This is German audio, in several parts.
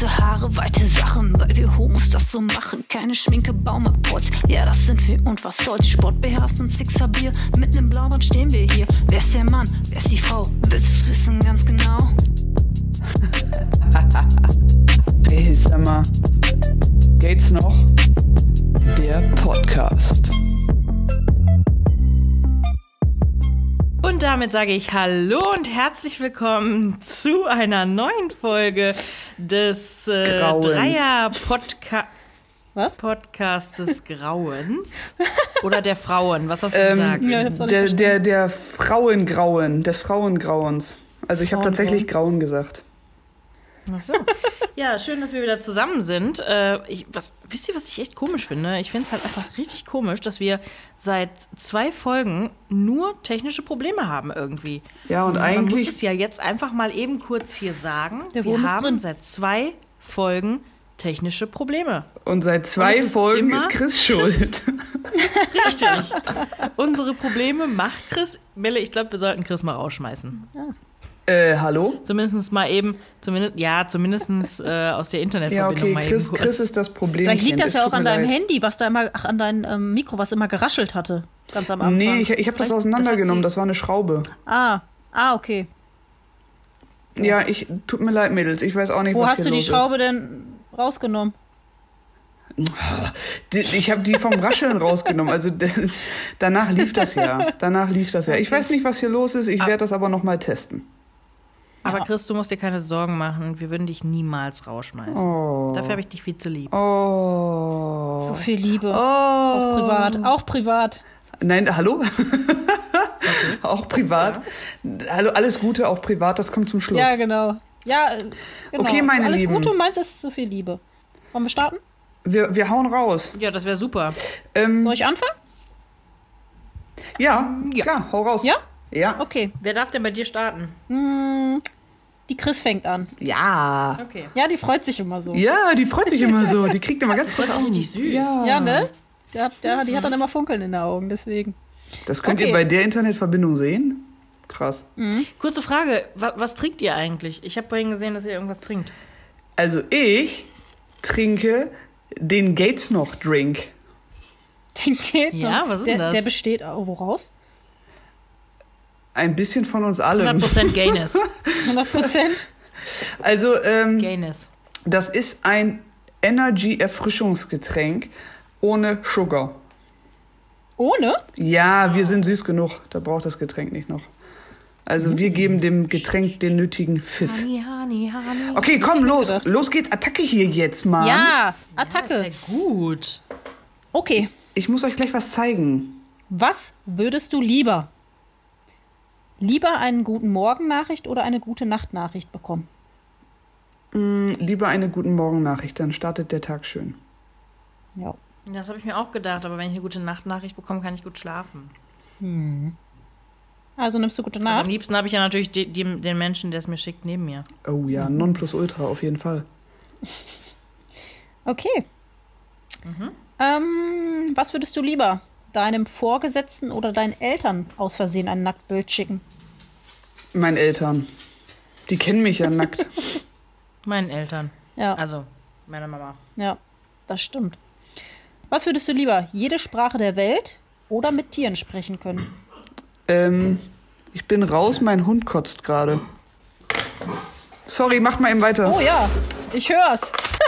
Kurze Haare, weite Sachen, weil wir Homos das so machen. Keine Schminke, Baumapolz, ja das sind wir und was soll's. Sport beherrscht und Sixer Bier, mitten im Blaubad stehen wir hier. Wer ist der Mann, wer ist die Frau, willst du's wissen ganz genau? Hey, sag mal, geht's noch? Der Podcast. Und damit sage ich Hallo und herzlich willkommen zu einer neuen Folge des Dreier-Podcast des Grauens. Oder der Frauen, was hast du gesagt? Ja, der Frauengrauen, des Frauengrauens. Also ich habe tatsächlich Grauen gesagt. Ach so. Ja, schön, dass wir wieder zusammen sind. Wisst ihr, was ich echt komisch finde? Ich finde es halt einfach richtig komisch, dass wir seit 2 Folgen nur technische Probleme haben irgendwie. Ja, und man eigentlich... muss es ja jetzt einfach mal eben kurz hier sagen. Der Wurm wir ist haben drin. Seit 2 Folgen technische Probleme. Und seit 2 Folgen ist Chris schuld. Richtig. Unsere Probleme macht Chris. Melle, ich glaube, wir sollten Chris mal rausschmeißen. Ja. Hallo? Zumindest mal eben, zumindest aus der Internetverbindung ja, mal okay, eben kurz. Chris ist das Problem. Vielleicht liegt das ja auch an deinem leid. Handy, was da immer, an deinem Mikro, was immer geraschelt hatte. Ganz am Anfang. Nee, ich habe das auseinandergenommen, das war eine Schraube. Okay. Ja, tut mir leid, Mädels, ich weiß auch nicht, Wo was hast hier du die los Schraube denn rausgenommen? Ich habe die vom Rascheln rausgenommen, also danach lief das ja. Ich weiß nicht, was hier los ist, ich werde das aber noch mal testen. Aber Chris, du musst dir keine Sorgen machen. Wir würden dich niemals rausschmeißen. Oh. Dafür habe ich dich viel zu lieb. Oh. So viel Liebe. Oh. Auch privat. Nein, hallo? Okay. Auch privat. Hallo, alles Gute, auch privat, das kommt zum Schluss. Ja, genau. Ja, genau. Okay, meine alles Lieben. Gute und meins ist so viel Liebe. Wollen wir starten? Wir hauen raus. Ja, das wäre super. Soll ich anfangen? Ja, klar, hau raus. Ja? Ja. Okay. Wer darf denn bei dir starten? Die Chris fängt an. Ja. Okay. Ja, die freut sich immer so. Ja, die freut sich immer so. Die kriegt immer ganz große Augen. Richtig süß. Ja, ne? Die hat dann immer Funkeln in den Augen, deswegen. Das könnt Okay. ihr bei der Internetverbindung sehen. Krass. Kurze Frage, was trinkt ihr eigentlich? Ich habe vorhin gesehen, dass ihr irgendwas trinkt. Also ich trinke den Gates noch Drink. Den geht's Ja, noch. was ist denn das? Der besteht woraus? Ein bisschen von uns allem. 100% Gayness. 100%? Also Gayness. das ist ein Energy-Erfrischungsgetränk ohne Sugar. Ohne? Ja, wir sind süß genug. Da braucht das Getränk nicht noch. Also wir geben dem Getränk den nötigen Pfiff. Honey. Okay, komm, los. gedacht. Los geht's. Attacke hier jetzt, Mann. Ja, Das Attacke. ist ja gut. Okay. Ich muss euch gleich was zeigen. Was würdest du lieber? Lieber eine guten Morgen-Nachricht oder eine gute Nacht-Nachricht bekommen? Lieber eine guten Morgen-Nachricht, dann startet der Tag schön. Ja. Das habe ich mir auch gedacht, aber wenn ich eine gute Nachtnachricht bekomme, kann ich gut schlafen. Also nimmst du gute Also Nacht? am liebsten habe ich ja natürlich den Menschen, der es mir schickt, neben mir. Oh ja, Nonplusultra auf jeden Fall. Okay. Was würdest du lieber? Deinem Vorgesetzten oder deinen Eltern aus Versehen ein Nacktbild schicken? Meinen Eltern. Die kennen mich ja nackt. Meinen Eltern. Ja, Also, meiner Mama. ja, das stimmt. Was würdest du lieber? Jede Sprache der Welt oder mit Tieren sprechen können? Ich bin raus, mein Hund kotzt gerade. Sorry, mach mal eben weiter. Oh ja, ich hör's.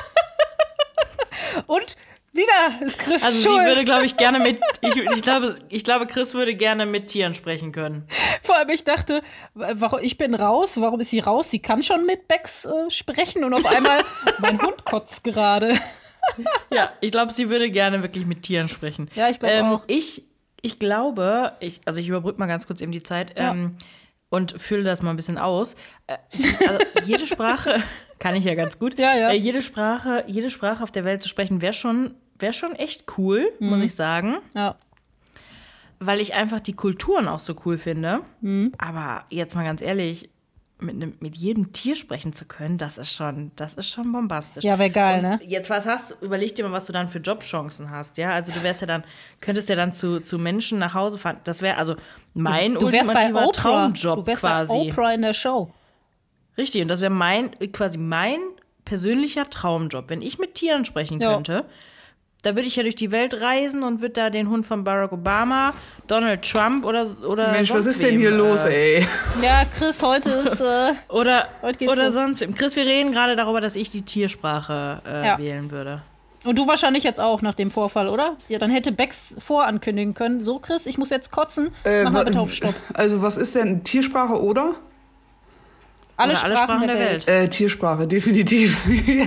Und wieder ist Chris Also schuld. sie würde, glaube ich, gerne mit. Ich glaube, Chris würde gerne mit Tieren sprechen können. Vor allem, ich dachte, ich bin raus. Warum ist sie raus? Sie kann schon mit Becks sprechen und auf einmal, mein Hund kotzt gerade. Ja, ich glaube, sie würde gerne wirklich mit Tieren sprechen. Ja, ich glaube auch. Ich glaube, ich überbrücke mal ganz kurz eben die Zeit und fülle das mal ein bisschen aus. Also jede Sprache kann ich ja ganz gut. Ja. Jede Sprache auf der Welt zu sprechen, wäre schon echt cool, muss ich sagen. Ja. Weil ich einfach die Kulturen auch so cool finde. Aber jetzt mal ganz ehrlich, mit jedem Tier sprechen zu können, das ist schon bombastisch. Ja, wäre geil, ne? Jetzt überleg dir mal, was du dann für Jobchancen hast, ja? Also könntest ja dann zu Menschen nach Hause fahren. Das wäre also mein Du wärst bei ultimativer Oprah. Traumjob Du wärst quasi. bei Oprah in der Show. Richtig, und das wäre mein persönlicher Traumjob. Wenn ich mit Tieren sprechen könnte, da würde ich ja durch die Welt reisen und würde da den Hund von Barack Obama, Donald Trump oder Mensch, was sonst ist denn hier los, ey? Ja, Chris, heute ist oder so. sonst wem. Chris, wir reden gerade darüber, dass ich die Tiersprache wählen würde. Und du wahrscheinlich jetzt auch nach dem Vorfall, oder? Ja, dann hätte Bex vorankündigen können. So, Chris, ich muss jetzt kotzen. Mach mal bitte auf Stopp. Also, was ist denn Tiersprache oder? Alle Sprachen der Welt. Tiersprache, definitiv.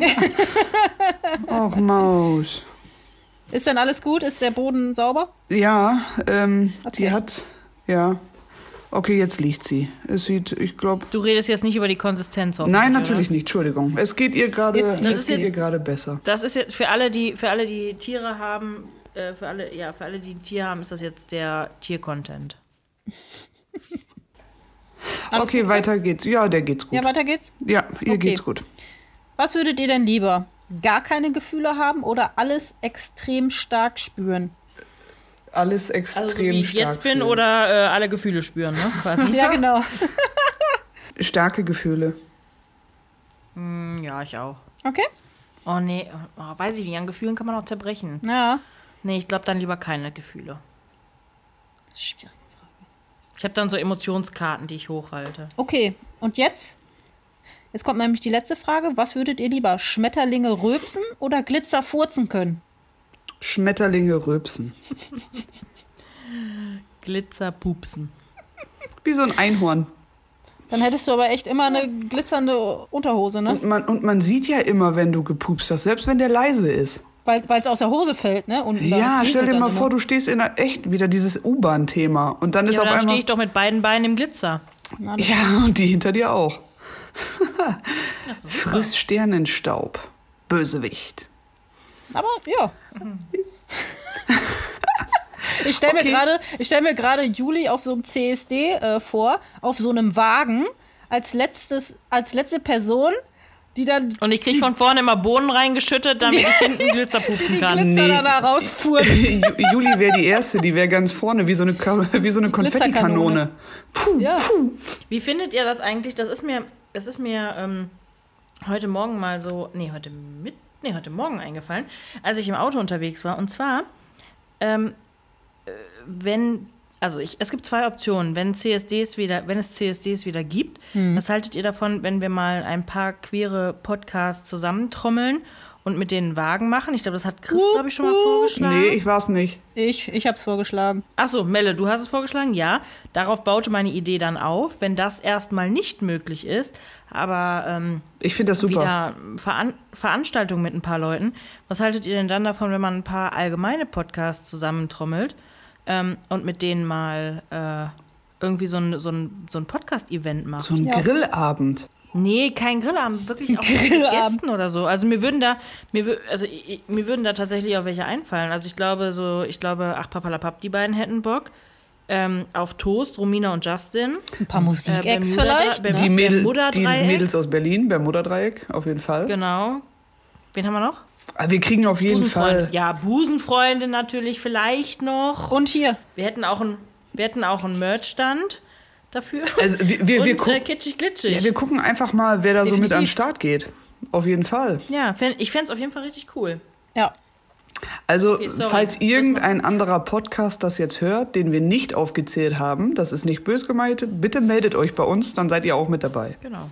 Och, Maus. Ist denn alles gut? Ist der Boden sauber? Ja, Okay. die hat, ja. Okay, jetzt liegt sie. Es sieht, ich glaube. Du redest jetzt nicht über die Konsistenz. Nein, natürlich nicht. Entschuldigung. Es geht ihr gerade besser. Das ist jetzt für alle, die Tiere haben, für alle, die ein Tier haben, ist das jetzt der Tier-Content. Okay, gut, weiter geht's. Ja, der geht's gut. Ja, weiter geht's? Ja, ihr geht's gut. Was würdet ihr denn lieber? Gar keine Gefühle haben oder alles extrem stark spüren? Alles extrem also, wie ich stark jetzt bin fühlen. oder alle Gefühle spüren, ne? Quasi. Ja, genau. Starke Gefühle. Ja, ich auch. Okay. Oh nee, weiß ich nicht, an Gefühlen kann man auch zerbrechen. Ja. Nee, ich glaube dann lieber keine Gefühle. Das ist schwierig. Ich habe dann so Emotionskarten, die ich hochhalte. Okay, und jetzt? Jetzt kommt nämlich die letzte Frage. Was würdet ihr lieber? Schmetterlinge rülpsen oder Glitzer furzen können? Schmetterlinge rülpsen. Glitzer pupsen. Wie so ein Einhorn. Dann hättest du aber echt immer eine glitzernde Unterhose, ne? Und man sieht ja immer, wenn du gepupst hast, selbst wenn der leise ist. Weil es aus der Hose fällt, ne? Und ja, stell dir mal vor, du stehst in echt wieder dieses U-Bahn-Thema. Und dann ist auf einmal. Dann stehe ich doch mit beiden Beinen im Glitzer. Ja, und die hinter dir auch. Friss Sternenstaub. Bösewicht. Aber ja. Ich stell mir gerade Juli auf so einem CSD vor, auf so einem Wagen, als letzte Person, die dann... Und ich krieg von vorne immer Bohnen reingeschüttet, damit ich hinten Glitzer pupsen kann. Glitzer da rausfuhr. Juli wäre die Erste, die wäre ganz vorne, wie so eine Konfettikanone. Puh, ja. Puh. Wie findet ihr das eigentlich? Das ist mir heute Morgen mal so... heute Morgen eingefallen, als ich im Auto unterwegs war. Und zwar, es gibt zwei Optionen. Wenn es CSDs wieder gibt, was haltet ihr davon, wenn wir mal ein paar queere Podcasts zusammentrommeln und mit denen Wagen machen? Ich glaube, das hat Chris, glaube ich, schon mal vorgeschlagen. Nee, ich war's nicht. Ich hab's vorgeschlagen. Achso, Melle, du hast es vorgeschlagen? Ja. Darauf baute meine Idee dann auf. Wenn das erstmal nicht möglich ist, aber ich finde das super. Wieder Veranstaltungen mit ein paar Leuten. Was haltet ihr denn dann davon, wenn man ein paar allgemeine Podcasts zusammentrommelt und mit denen mal irgendwie so ein Podcast-Event macht? So ein Grillabend. Nee, kein Grillabend, wirklich auch mit Gästen oder so. Also mir würden da tatsächlich auch welche einfallen. Also ich glaube, ach Papalapap, die beiden hätten Bock. Auf Toast, Romina und Justin. Ein paar Musik-Acts vielleicht. Die Mädels aus Berlin, Bermuda-Dreieck, auf jeden Fall. Genau. Wen haben wir noch? Wir kriegen auf jeden Fall. Ja, Busenfreunde natürlich vielleicht noch. Und hier. Wir hätten auch einen Merch-Stand dafür. Also wir gucken, kitschig-glitschig. Ja, wir gucken einfach mal, wer da so mit an den Start geht. Auf jeden Fall. Ja, ich fände es auf jeden Fall richtig cool. Ja. Also, okay, falls irgendein anderer Podcast das jetzt hört, den wir nicht aufgezählt haben, das ist nicht böse gemeint, bitte meldet euch bei uns, dann seid ihr auch mit dabei.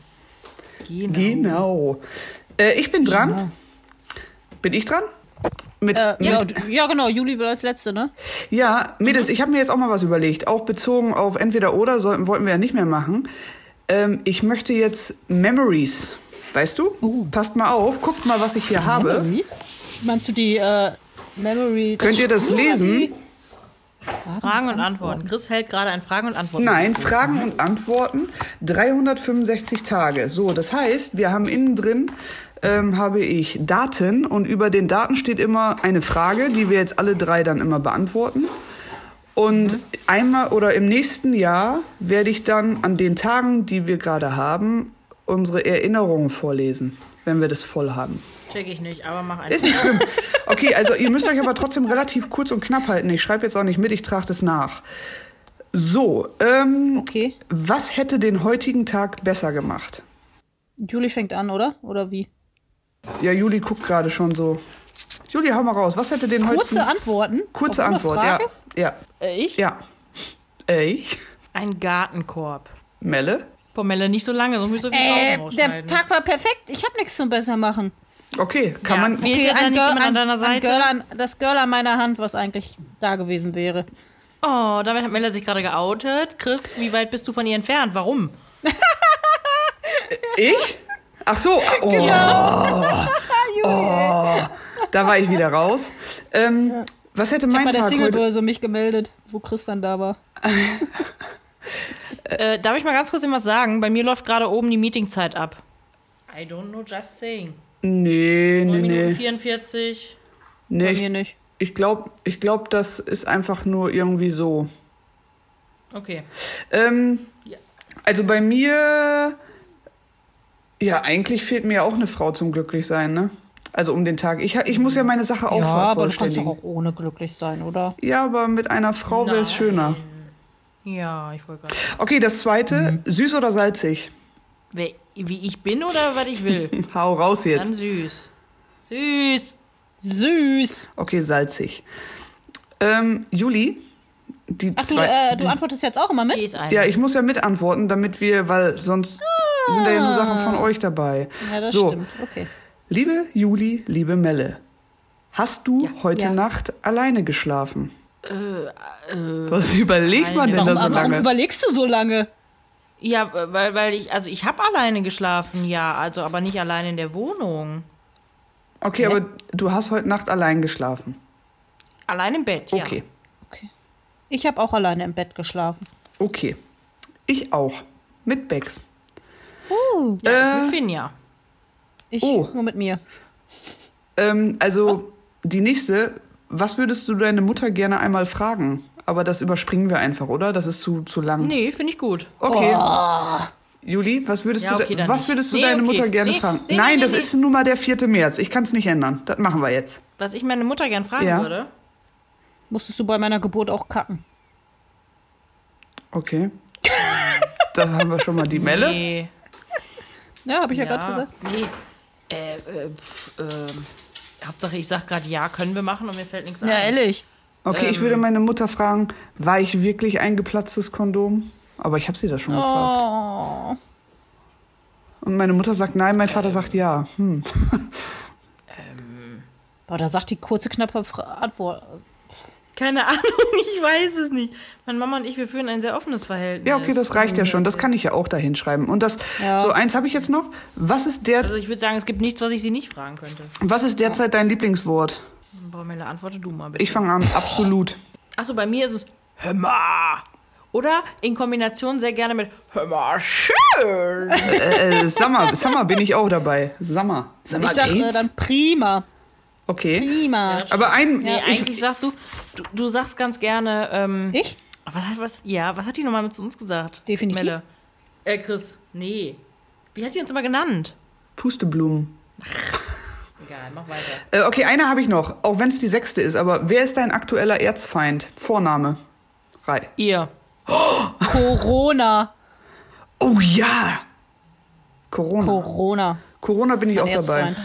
Genau. Ich bin dran. Genau. Bin ich dran? Ja, genau. Juli wird als Letzte, ne? Ja, Mädels, ich habe mir jetzt auch mal was überlegt. Auch bezogen auf entweder oder, wollten wir ja nicht mehr machen. Ich möchte jetzt Memories. Weißt du? Passt mal auf. Guckt mal, was ich hier habe. Memories? Meinst du die Memory? Könnt ihr das lesen? Fragen und Antworten. Chris hält gerade ein Fragen und Antworten. Nein, Fragen und Antworten. 365 Tage. So, das heißt, wir haben innen drin habe ich Daten und über den Daten steht immer eine Frage, die wir jetzt alle drei dann immer beantworten. Und einmal oder im nächsten Jahr werde ich dann an den Tagen, die wir gerade haben, unsere Erinnerungen vorlesen, wenn wir das voll haben. Check ich nicht, aber mach einfach. Ist nicht schlimm. Okay, also ihr müsst euch aber trotzdem relativ kurz und knapp halten. Ich schreibe jetzt auch nicht mit, ich trage das nach. So, okay. Was hätte den heutigen Tag besser gemacht? Julie fängt an, oder? Oder wie? Ja, Juli guckt gerade schon so. Juli, hau mal raus. Was hätte den heute... Kurze Antworten? Kurze Auf eine Antwort, Frage? ja. Ich? Ja. Ich? Ein Gartenkorb. Melle? Boah, Melle, nicht so lange, sonst muss ich so viel Pausen Der rausschneiden. Tag war perfekt. Ich habe nichts zum Bessermachen. Okay, kann man... fehlt dir da nicht jemand an deiner Seite? Das Girl an meiner Hand, was eigentlich da gewesen wäre. Oh, damit hat Melle sich gerade geoutet. Chris, wie weit bist du von ihr entfernt? Warum? Ich? Ach so. Oh. Oh. Da war ich wieder raus. Was hätte Ich mein habe bei der Tag heute... Singlebörse mich gemeldet, wo Chris dann da war. Darf ich mal ganz kurz was sagen? Bei mir läuft gerade oben die Meetingzeit ab. I don't know, just saying. Nee. 9 Minuten 44. Nee, Bei mir nicht. ich glaube, das ist einfach nur irgendwie so. Okay. Ja. Also bei mir... Ja, eigentlich fehlt mir auch eine Frau zum Glücklichsein, ne? Also um den Tag. Ich muss ja meine Sache auch Ja, aber du kannst vervollständigen. doch auch ohne glücklich sein, oder? Ja, aber mit einer Frau wäre es Nein. schöner. Ja, ich wollte gerade. Okay, das zweite. Süß oder salzig? Wie ich bin oder was ich will? Hau raus Dann jetzt. süß. Süß. Süß. Okay, salzig. Juli, die Ach, zwei... du antwortest jetzt auch immer Die mit? ist eine. Ja, ich muss ja mitantworten, damit wir, weil sonst sind da ja nur Sachen von euch dabei. Ja, das So, stimmt. Okay. liebe Juli, liebe Melle, hast du heute Ja. Nacht alleine geschlafen? Was überlegt man denn da so Warum lange? überlegst du so lange? Ja, weil ich habe alleine geschlafen, ja, also aber nicht alleine in der Wohnung. Okay, aber du hast heute Nacht allein geschlafen. Allein im Bett, ja. Okay, Ich habe auch alleine im Bett geschlafen. okay. Ich auch. Mit Becks. Ja, mit Finja. Ich Oh. nur mit mir. Also die nächste, was würdest du deine Mutter gerne einmal fragen? Aber das überspringen wir einfach, oder? Das ist zu lang. Nee, finde ich gut. Okay. Juli, was würdest Ja, du, okay, dann was nicht. würdest du Nee, deine okay. Mutter gerne Nee, fragen? nee, Nein, nee, das nee. ist nun mal der 4. März. Ich kann es nicht ändern. Das machen wir jetzt. Was ich meine Mutter gern fragen Ja. würde. Musstest du bei meiner Geburt auch kacken? Okay. Da haben wir schon mal die Melle. Nee. Ja, habe ich ja gerade gesagt. Nee. Hauptsache, ich sag gerade ja, können wir machen und mir fällt nichts ein. Ja, ehrlich. Okay, ich würde meine Mutter fragen, war ich wirklich ein geplatztes Kondom? Aber ich habe sie das schon gefragt. Oh. Und meine Mutter sagt nein, mein Vater sagt ja. Boah, da sagt die kurze, knappe Antwort. Keine Ahnung, ich weiß es nicht. Meine Mama und ich, wir führen ein sehr offenes Verhältnis. Ja, okay, das reicht ja schon. Das kann ich ja auch da hinschreiben. Und das, Ja. so eins habe ich jetzt noch. Was ist Also ich würde sagen, es gibt nichts, was ich sie nicht fragen könnte. derzeit dein Lieblingswort? Boah, Melle, antworte du mal bitte. Ich fange an, absolut. Achso, bei mir ist es hör mal. Oder in Kombination sehr gerne mit hör mal schön. Summer bin ich auch dabei. Summer Ich sag geht's? dann prima. Okay. Prima. Aber Nee, eigentlich sagst du sagst ganz gerne, Ich? was hat die nochmal mit zu uns gesagt? Definitiv. Melle. Chris, nee. Wie hat die uns immer genannt? Pusteblumen. Egal, mach weiter. Okay, eine habe ich noch, auch wenn es die 6. ist. Aber wer ist dein aktueller Erzfeind? Vorname. Rai. Ihr. Corona. Oh ja! Corona. Corona bin ich auch dabei. Erzfeind.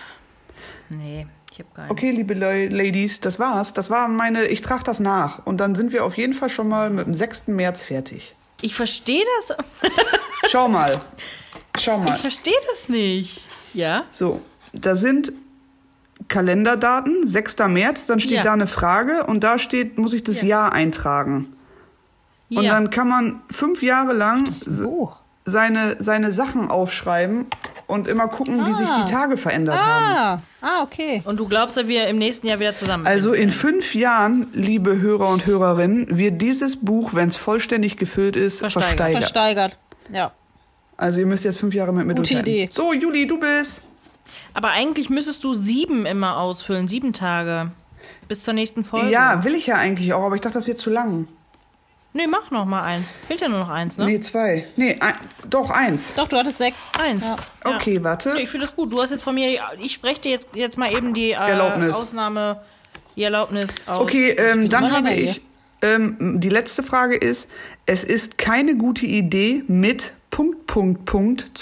Nee, ich hab keinen. Okay, liebe Ladies, das war's. Das war ich trage das nach. Und dann sind wir auf jeden Fall schon mal mit dem 6. März fertig. Ich verstehe das. Schau mal. Ich verstehe das nicht. Ja? So, da sind Kalenderdaten, 6. März, dann steht Ja. da eine Frage und da steht, muss ich das Jahr eintragen. Und Ja. dann kann man 5 Jahre lang Buch. seine Sachen aufschreiben und immer gucken, wie sich die Tage verändert haben. Okay. Und du glaubst, dass wir im nächsten Jahr wieder zusammen sind? Also in 5 Jahren, liebe Hörer und Hörerinnen, wird dieses Buch, wenn es vollständig gefüllt ist, versteigert. Versteigert. Ja. Also ihr müsst jetzt 5 Jahre mit mir Gute durchhalten. Idee. So, Juli, du bist. Aber eigentlich müsstest du 7 immer ausfüllen, 7 Tage. Bis zur nächsten Folge. Ja, will ich ja eigentlich auch, aber ich dachte, das wird zu lang. Nee, mach noch mal eins. Fehlt ja nur noch eins, ne? Nee, 2. Nee, doch 1. Doch, du hattest 6. Eins. Ja. Ja. Okay, warte. Ich finde das gut. Du hast jetzt von mir, ich spreche dir jetzt mal eben die Erlaubnis. Die Erlaubnis aus. Okay, dann mal habe länger ich, die letzte Frage ist, es ist keine gute Idee, mit ...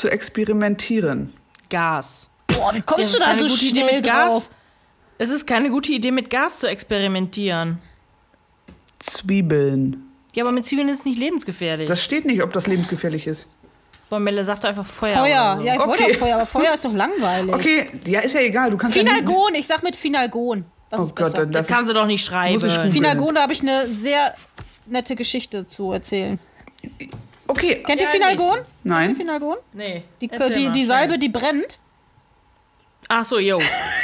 zu experimentieren. Gas. Boah, wie kommst Es du ist da keine so gute Idee, schnell mit drauf? Gas. Es ist keine gute Idee, mit Gas zu experimentieren. Zwiebeln. Ja, aber mit Zwiebeln ist es nicht lebensgefährlich. Das steht nicht, ob das lebensgefährlich ist. Boah, Melle sagt doch einfach Feuer. Feuer. Oder so. Ja, ich wollte Okay. auch Feuer, aber Feuer ist doch langweilig. Okay, ja, ist ja egal. Du kannst ja nicht... Finalgon, ich sag mit Finalgon. Das Oh ist Gott, besser. dann Das darf kann sie doch nicht schreiben. Muss ich googeln. Finalgon, da habe ich eine sehr nette Geschichte zu erzählen. Okay, Kennt ihr Ja, Finalgon? nein. Finalgon? Nee. Die erzähl mal, die schnell. Salbe, die brennt. Ach so, yo.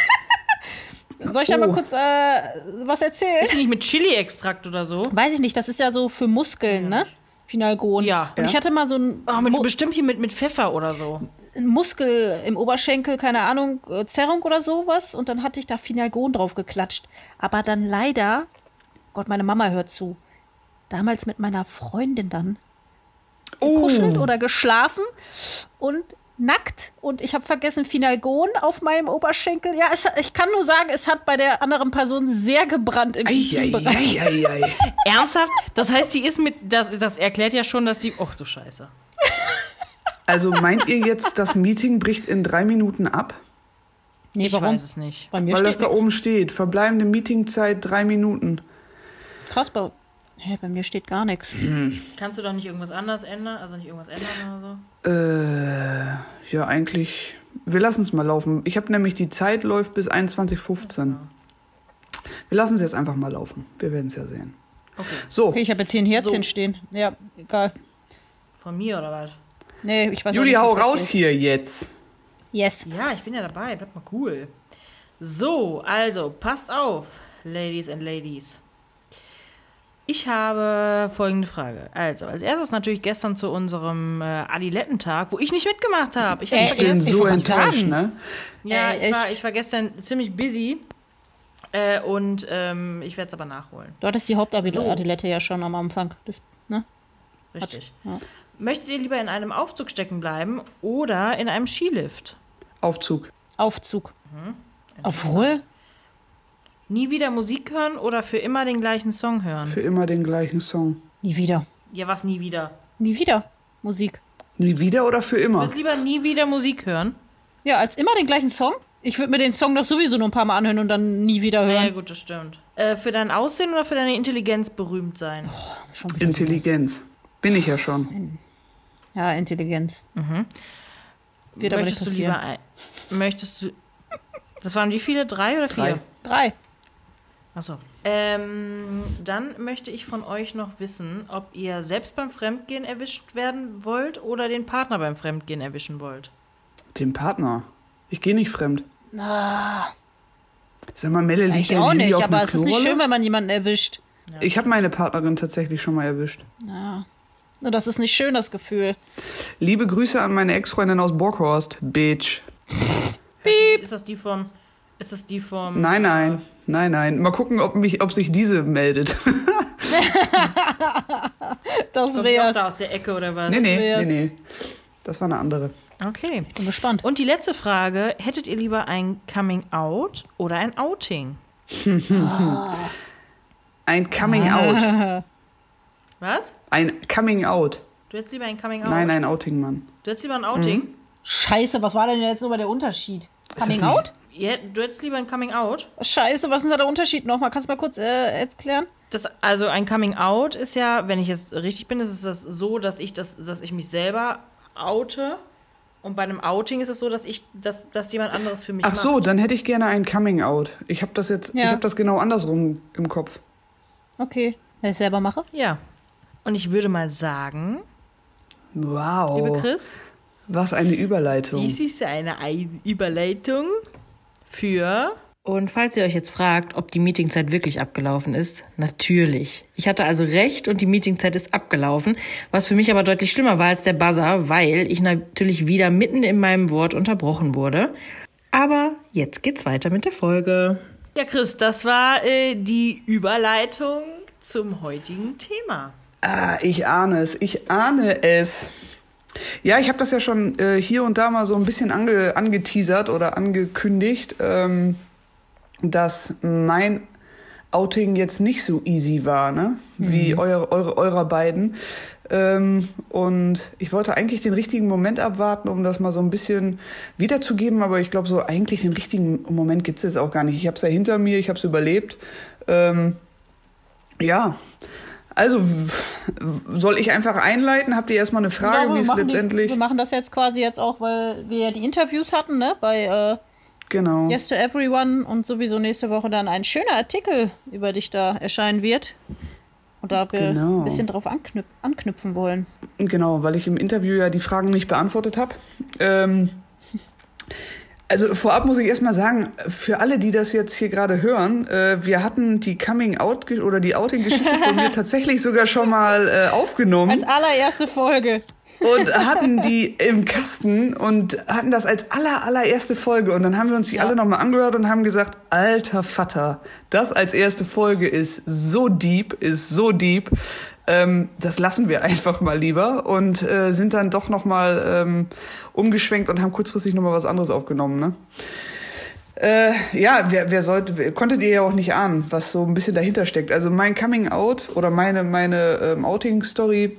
Soll ich da mal kurz was erzählen? Ist die nicht mit Chili-Extrakt oder so? Weiß ich nicht, das ist ja so für Muskeln, ne? Finalgon. Ja. Und ich hatte mal so einen Oh, bestimmt hier mit Pfeffer oder so. Muskel im Oberschenkel, keine Ahnung, Zerrung oder sowas. Und dann hatte ich da Finalgon drauf geklatscht. Aber dann leider, Gott, meine Mama hört zu, damals mit meiner Freundin dann gekuschelt oder geschlafen und nackt. Und ich habe vergessen, Finalgon auf meinem Oberschenkel. Ja, ich kann nur sagen, es hat bei der anderen Person sehr gebrannt im Intimbereich. Eieiei. Ernsthaft? Das heißt, sie ist mit. Das erklärt ja schon, dass sie. Och du Scheiße. Also meint ihr jetzt, das Meeting bricht in 3 Minuten ab? Nee, Ich warum? weiß es nicht. Bei mir Weil das steht da oben steht. Verbleibende Meetingzeit 3 Minuten. krass, bei mir steht gar nichts. Kannst du doch nicht irgendwas anderes ändern? Also nicht irgendwas ändern oder so? Ja, eigentlich. Wir lassen es mal laufen. Ich habe nämlich die Zeit läuft bis 21:15. Wir lassen es jetzt einfach mal laufen. Wir werden es ja sehen. Okay. So, Okay, ich habe jetzt hier ein Herzchen So. stehen. Ja, egal. Von mir oder was? Nee, ich weiß auch Juli, nicht, hau was das raus ist. hier jetzt. Yes. Ja, ich bin ja dabei. Bleib mal cool. So, also, passt auf, Ladies and Ladies. Ich habe folgende Frage. Also, als erstes natürlich gestern zu unserem Adilettentag, wo ich nicht mitgemacht habe. Ich Ich bin ich so wollte enttäuscht, sagen. ne? Ja, echt? ich war gestern ziemlich busy und ich werde es aber nachholen. Du hattest die So. Hauptadilette ja schon am Anfang. Das, ne? Richtig. Ja. Möchtet ihr lieber in einem Aufzug stecken bleiben oder in einem Skilift? Aufzug. Aufzug. Obwohl, Nie wieder Musik hören oder für immer den gleichen Song hören? Für immer den gleichen Song. nie wieder. Ja, was nie wieder? Nie wieder Musik. Nie wieder oder für Du immer? würdest lieber nie wieder Musik hören? Ja, als immer den gleichen Song. Ich würde mir den Song doch sowieso nur ein paar Mal anhören und dann nie wieder Ja, hören. gut, das stimmt. Für dein Aussehen oder für deine Intelligenz berühmt sein? Schon wieder Intelligenz. Bin ich ja schon. Ja, Intelligenz. Wird aber nicht Möchtest du passieren. lieber möchtest du. Das waren wie viele? 3 oder 4? 3. Achso. Dann möchte ich von euch noch wissen, ob ihr selbst beim Fremdgehen erwischt werden wollt oder den Partner beim Fremdgehen erwischen wollt. Den Partner. Ich gehe nicht fremd. Ah, Sag mal, Melle, liegt ich dein auch Handy nicht, auf aber einer es ist nicht Klorolle? schön, wenn man jemanden erwischt. Ich habe meine Partnerin tatsächlich schon mal erwischt. Ja. Nur das ist nicht schön, das Gefühl. Liebe Grüße an meine Ex-Freundin aus Borkhorst. Bitch. Ist das die vom. Ist das die vom. Nein. Mal gucken, ob sich diese meldet. Das Kommt die auch wär's. da aus der Ecke oder was? Nee. Das war eine andere. Okay. Bin gespannt. Und die letzte Frage: Hättet ihr lieber ein Coming Out oder ein Outing? Ein Coming Out. Was? Ein Coming Out. Du hättest lieber ein Coming Out? Nein, ein Outing, Mann. Du hättest lieber ein Outing? Scheiße, was war denn jetzt nur der Unterschied? Coming nicht- out? Ja, du hättest lieber ein Coming Out? Scheiße, was ist denn da der Unterschied nochmal? Kannst du mal kurz erklären? Also ein Coming Out ist ja, wenn ich jetzt richtig bin, ist es so, dass ich mich selber oute. Und bei einem Outing ist es so, dass jemand anderes für mich Ach macht. so, dann hätte ich gerne ein Coming Out. Ich habe das jetzt, Ja. ich habe das genau andersrum im Kopf. Okay. Wenn ich selber mache? Ja. Und ich würde mal sagen, Wow. liebe Chris, Was eine Überleitung. dies ist eine Überleitung für... Und falls ihr euch jetzt fragt, ob die Meetingzeit wirklich abgelaufen ist, natürlich. Ich hatte also recht und die Meetingzeit ist abgelaufen, was für mich aber deutlich schlimmer war als der Buzzer, weil ich natürlich wieder mitten in meinem Wort unterbrochen wurde. Aber jetzt geht's weiter mit der Folge. Ja, Chris, das war die Überleitung zum heutigen Thema. Ah, ich ahne es. Ja, ich habe das ja schon hier und da mal so ein bisschen angeteasert oder angekündigt, dass mein Outing jetzt nicht so easy war, ne? Wie eurer beiden. Und ich wollte eigentlich den richtigen Moment abwarten, um das mal so ein bisschen wiederzugeben, aber ich glaube, so eigentlich den richtigen Moment gibt es jetzt auch gar nicht. Ich habe es ja hinter mir, ich habe es überlebt. Ja, also soll ich einfach einleiten? Habt ihr erstmal eine Frage, wie es letztendlich... Wir machen das jetzt quasi auch, weil wir ja die Interviews hatten, ne? Bei genau. Yes to Everyone und sowieso nächste Woche dann ein schöner Artikel über dich da erscheinen wird. Und da wir ein bisschen drauf anknüpfen wollen. Genau, weil ich im Interview ja die Fragen nicht beantwortet habe. Also vorab muss ich erstmal sagen, für alle, die das jetzt hier gerade hören, wir hatten die Coming-out oder die Outing-Geschichte von mir tatsächlich sogar schon mal aufgenommen. Als allererste Folge. Und hatten die im Kasten und hatten das als allererste Folge. Und dann haben wir uns die alle nochmal angehört und haben gesagt, alter Vater, das als erste Folge ist so deep. Das lassen wir einfach mal lieber. Und sind dann doch nochmal umgeschwenkt und haben kurzfristig nochmal was anderes aufgenommen, ne? Ja, konntet ihr ja auch nicht ahnen, was so ein bisschen dahinter steckt. Also mein Coming Out oder meine Outing-Story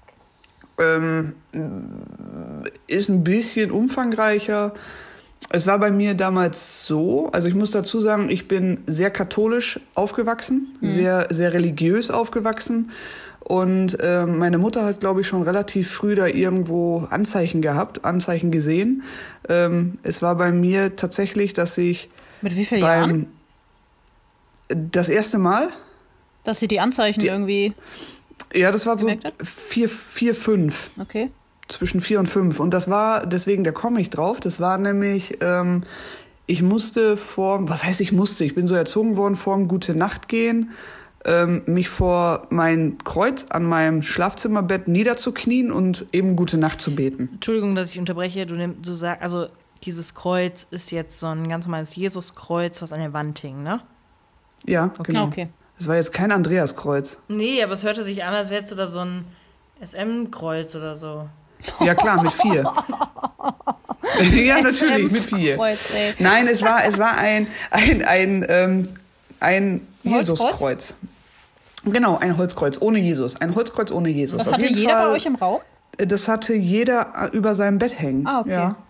ist ein bisschen umfangreicher. Es war bei mir damals so, also ich muss dazu sagen, ich bin sehr katholisch aufgewachsen, sehr, sehr religiös aufgewachsen. Und meine Mutter hat, glaube ich, schon relativ früh da irgendwo Anzeichen gesehen. Es war bei mir tatsächlich, dass ich... Mit wie vielen Jahren? Das erste Mal. Dass sie die Anzeichen irgendwie... Ja, das war so 4, 5. Okay. Zwischen 4 und 5. Und das war, deswegen, da komme ich drauf, das war nämlich, ich musste ich bin so erzogen worden, vor dem Gute-Nacht gehen, mich vor mein Kreuz an meinem Schlafzimmerbett niederzuknien und eben Gute-Nacht zu beten. Entschuldigung, dass ich unterbreche, du sagst, also dieses Kreuz ist jetzt so ein ganz normales Jesuskreuz, was an der Wand hing, ne? Ja, okay. Genau. Okay. Es war jetzt kein Andreaskreuz. Nee, aber es hörte sich an, als wärst du da so ein SM-Kreuz oder so. Ja klar, mit 4. Ja, natürlich, mit 4. Nein, es war ein Jesuskreuz. Genau, ein Holzkreuz ohne Jesus. Ein Holzkreuz ohne Jesus. Das hatte jeder bei euch im Raum? Das hatte jeder über seinem Bett hängen. Ah, okay. Ja.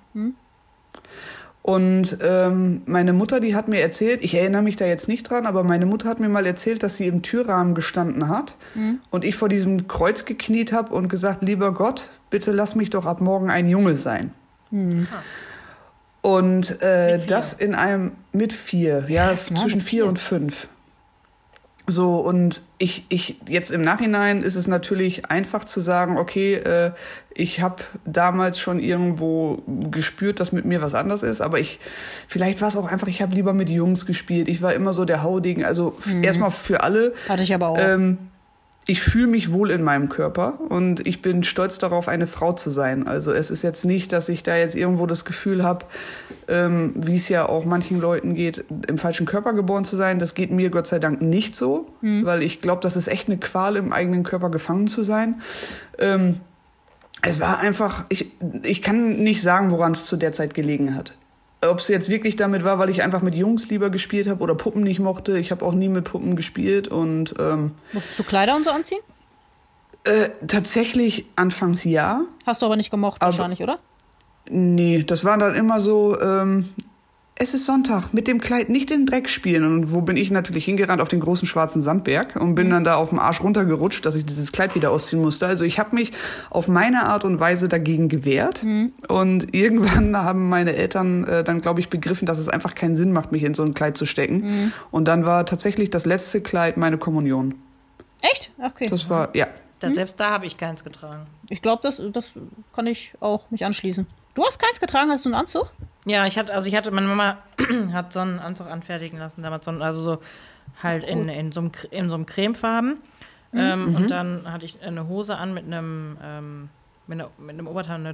Und meine Mutter, die hat mir erzählt, ich erinnere mich da jetzt nicht dran, aber meine Mutter hat mir mal erzählt, dass sie im Türrahmen gestanden hat und ich vor diesem Kreuz gekniet habe und gesagt, lieber Gott, bitte lass mich doch ab morgen ein Junge sein. Krass. Und das in einem mit 4, ja, zwischen 4 und 5. So, und ich jetzt im Nachhinein ist es natürlich einfach zu sagen, okay, ich habe damals schon irgendwo gespürt, dass mit mir was anders ist, aber vielleicht war es auch einfach, ich habe lieber mit Jungs gespielt. Ich war immer so der Haudegen, also erstmal für alle. Hatte ich aber auch. Ich fühle mich wohl in meinem Körper und ich bin stolz darauf, eine Frau zu sein. Also es ist jetzt nicht, dass ich da jetzt irgendwo das Gefühl habe, wie es ja auch manchen Leuten geht, im falschen Körper geboren zu sein. Das geht mir Gott sei Dank nicht so, weil ich glaube, das ist echt eine Qual, im eigenen Körper gefangen zu sein. Es war einfach, ich kann nicht sagen, woran es zu der Zeit gelegen hat. Ob es jetzt wirklich damit war, weil ich einfach mit Jungs lieber gespielt habe oder Puppen nicht mochte. Ich habe auch nie mit Puppen gespielt und musstest du Kleider und so anziehen? Tatsächlich anfangs ja. Hast du aber nicht gemocht wahrscheinlich, oder? Nee, das war dann immer so, es ist Sonntag, mit dem Kleid nicht in den Dreck spielen. Und wo bin ich natürlich hingerannt? Auf den großen schwarzen Sandberg und bin dann da auf dem Arsch runtergerutscht, dass ich dieses Kleid wieder ausziehen musste. Also ich habe mich auf meine Art und Weise dagegen gewehrt. Und irgendwann haben meine Eltern dann, glaube ich, begriffen, dass es einfach keinen Sinn macht, mich in so ein Kleid zu stecken. Und dann war tatsächlich das letzte Kleid meine Kommunion. Echt? Okay. Das war, ja. Selbst da habe ich keins getragen. Ich glaube, das kann ich auch mich anschließen. Du hast keins getragen, hast du einen Anzug? Ja, meine Mama hat so einen Anzug anfertigen lassen, damals also so halt in so einem Cremefarben. Und dann hatte ich eine Hose an mit einem Oberteil,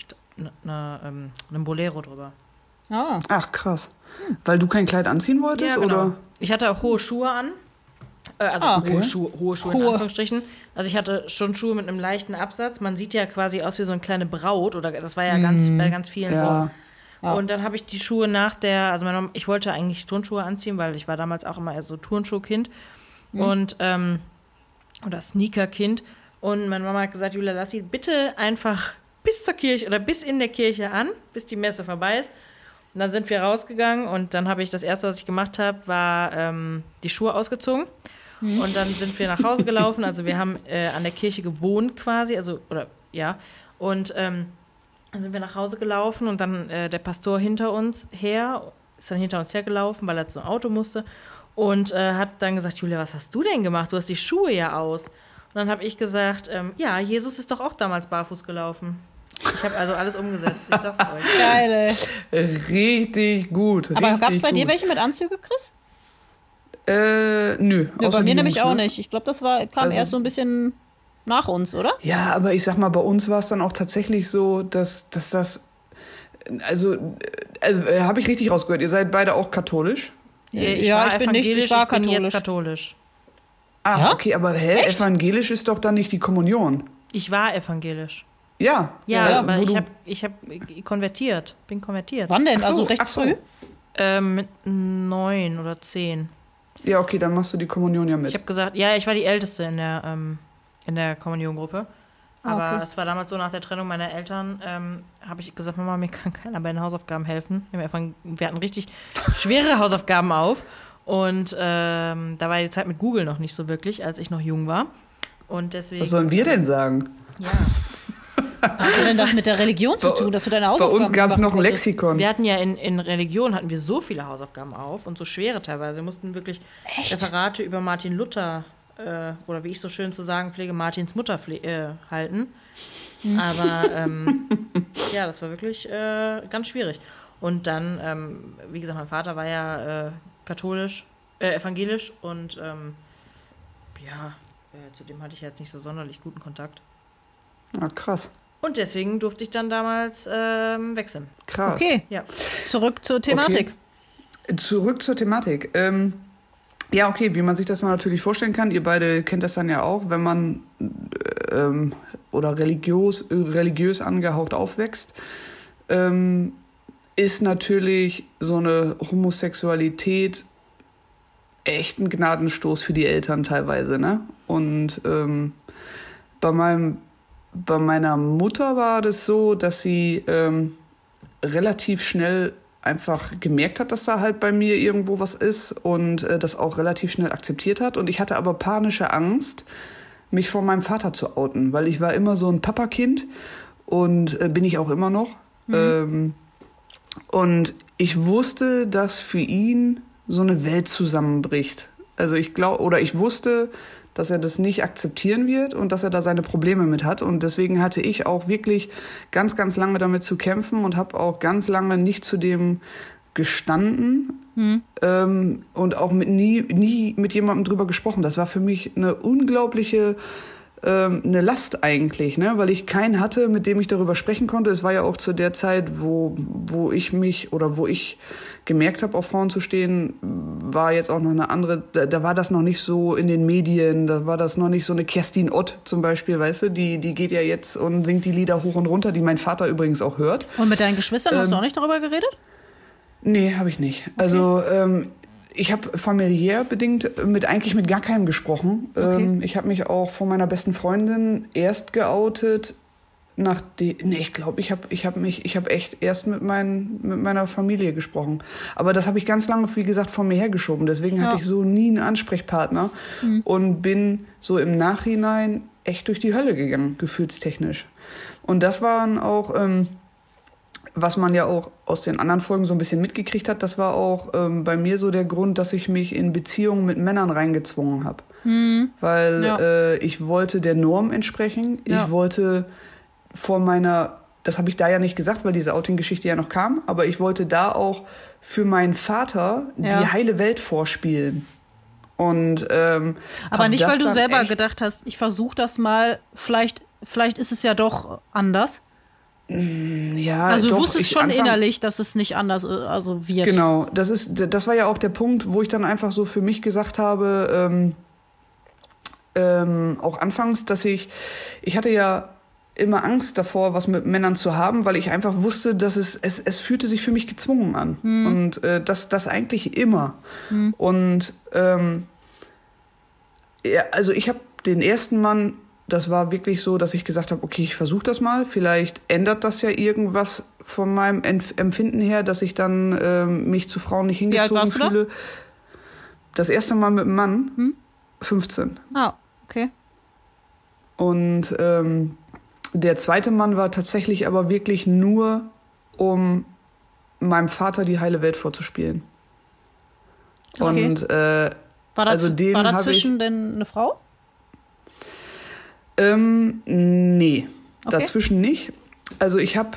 einem Bolero drüber. Ah. Ach, krass. Weil du kein Kleid anziehen wolltest, ja, genau. oder? Ich hatte auch hohe Schuhe an. Okay. Hohe Schuhe in Anführungsstrichen. Also ich hatte schon Schuhe mit einem leichten Absatz. Man sieht ja quasi aus wie so eine kleine Braut. Oder das war ja ganz vielen so. Ja. Und dann habe ich die Schuhe ich wollte eigentlich Turnschuhe anziehen, weil ich war damals auch immer eher so Turnschuhkind und oder Sneakerkind. Und meine Mama hat gesagt, Julia, lass sie bitte einfach bis zur Kirche oder bis in der Kirche an, bis die Messe vorbei ist. Und dann sind wir rausgegangen und dann habe ich das Erste, was ich gemacht habe, war die Schuhe ausgezogen. Und dann sind wir nach Hause gelaufen. Also wir haben an der Kirche gewohnt quasi, Und dann sind wir nach Hause gelaufen und dann der Pastor ist dann hinter uns hergelaufen, weil er zu einem Auto musste. Und hat dann gesagt, Julia, was hast du denn gemacht? Du hast die Schuhe ja aus. Und dann habe ich gesagt, ja, Jesus ist doch auch damals barfuß gelaufen. Ich habe also alles umgesetzt, ich sag's euch. Geil. Richtig gut. Aber gab es bei dir welche mit Anzüge, Chris? Nö. Ja, bei die mir nämlich Jungs, auch ne? nicht. Ich glaube, das kam erst so ein bisschen nach uns, oder? Ja, aber ich sag mal, bei uns war es dann auch tatsächlich so, dass das, also habe ich richtig rausgehört, ihr seid beide auch katholisch? Ich bin nicht, ich war bin jetzt katholisch. katholisch. Ah, Ja? okay, aber evangelisch ist doch dann nicht die Kommunion. Ich war evangelisch. Ja. Ja, aber wo ich hab konvertiert. Bin konvertiert. Wann denn? Ach so, Also recht ach so. früh? Mit 9 oder 10. Ja, okay, dann machst du die Kommunion ja mit. Ich habe gesagt, ja, ich war die Älteste in der Kommuniongruppe. Aber es war damals so, nach der Trennung meiner Eltern, habe ich gesagt, Mama, mir kann keiner bei den Hausaufgaben helfen. Wir hatten richtig schwere Hausaufgaben auf. Und da war die Zeit mit Google noch nicht so wirklich, als ich noch jung war. Und deswegen. Was sollen wir denn sagen? Ja. Was hat denn das mit der Religion zu tun, dass du deine Bei Hausaufgaben uns gab es machen noch ein konntest? Lexikon. Wir hatten ja in Religion hatten wir so viele Hausaufgaben auf und so schwere teilweise. Wir mussten wirklich Referate über Martin Luther oder wie ich so schön zu sagen pflege, Martins Mutter halten. Aber ja, das war wirklich ganz schwierig. Und dann, wie gesagt, mein Vater war ja evangelisch und zu dem hatte ich jetzt nicht so sonderlich guten Kontakt. Ah, krass. Und deswegen durfte ich dann damals wechseln. Krass. Okay, Ja. zurück zur Thematik. Okay. Zurück zur Thematik. Ja, okay, wie man sich das dann natürlich vorstellen kann, ihr beide kennt das dann ja auch, wenn man oder religiös angehaucht aufwächst, ist natürlich so eine Homosexualität echt ein Gnadenstoß für die Eltern teilweise, ne? Und bei meiner Mutter war das so, dass sie relativ schnell einfach gemerkt hat, dass da halt bei mir irgendwo was ist und das auch relativ schnell akzeptiert hat. Und ich hatte aber panische Angst, mich vor meinem Vater zu outen, weil ich war immer so ein Papakind und bin ich auch immer noch. Und ich wusste, dass für ihn so eine Welt zusammenbricht. Also ich wusste, dass er das nicht akzeptieren wird und dass er da seine Probleme mit hat. Und deswegen hatte ich auch wirklich ganz, ganz lange damit zu kämpfen und habe auch ganz lange nicht zu dem gestanden und auch nie mit jemandem drüber gesprochen. Das war für mich eine unglaubliche eine Last eigentlich, ne? Weil ich keinen hatte, mit dem ich darüber sprechen konnte. Es war ja auch zu der Zeit, wo ich gemerkt habe, auf Frauen zu stehen, war jetzt auch noch eine andere, da war das noch nicht so in den Medien, da war das noch nicht so eine Kerstin Ott zum Beispiel, weißt du, die geht ja jetzt und singt die Lieder hoch und runter, die mein Vater übrigens auch hört. Und mit deinen Geschwistern hast du auch nicht darüber geredet? Nee, habe ich nicht. Okay. Also ich habe familiär bedingt eigentlich mit gar keinem gesprochen. Okay. Ich habe mich auch von meiner besten Freundin erst geoutet, ich glaube, ich habe echt erst mit meiner Familie gesprochen. Aber das habe ich ganz lange, wie gesagt, von mir hergeschoben. Deswegen hatte ich so nie einen Ansprechpartner und bin so im Nachhinein echt durch die Hölle gegangen, gefühlstechnisch. Und das waren auch, was man ja auch aus den anderen Folgen so ein bisschen mitgekriegt hat, das war auch bei mir so der Grund, dass ich mich in Beziehungen mit Männern reingezwungen habe. Weil ich wollte der Norm entsprechen. Ich wollte das habe ich da ja nicht gesagt, weil diese Outing-Geschichte ja noch kam, aber ich wollte da auch für meinen Vater die heile Welt vorspielen. Und aber nicht, weil du selber gedacht hast, ich versuche das mal, vielleicht ist es ja doch anders. Ja, also du doch, wusstest schon innerlich, dass es nicht anders wird. Genau, das war ja auch der Punkt, wo ich dann einfach so für mich gesagt habe, auch anfangs, dass ich hatte ja immer Angst davor, was mit Männern zu haben, weil ich einfach wusste, dass es fühlte sich für mich gezwungen an. Und das eigentlich immer. Und ja, also ich habe den ersten Mann, das war wirklich so, dass ich gesagt habe, okay, ich versuche das mal. Vielleicht ändert das ja irgendwas von meinem Empfinden her, dass ich dann mich zu Frauen nicht hingezogen fühle. Das erste Mal mit einem Mann, 15. Ah, okay. Und der zweite Mann war tatsächlich aber wirklich nur, um meinem Vater die heile Welt vorzuspielen. Okay. Und War dazwischen denn eine Frau? Nee, Okay. dazwischen nicht. Also ich habe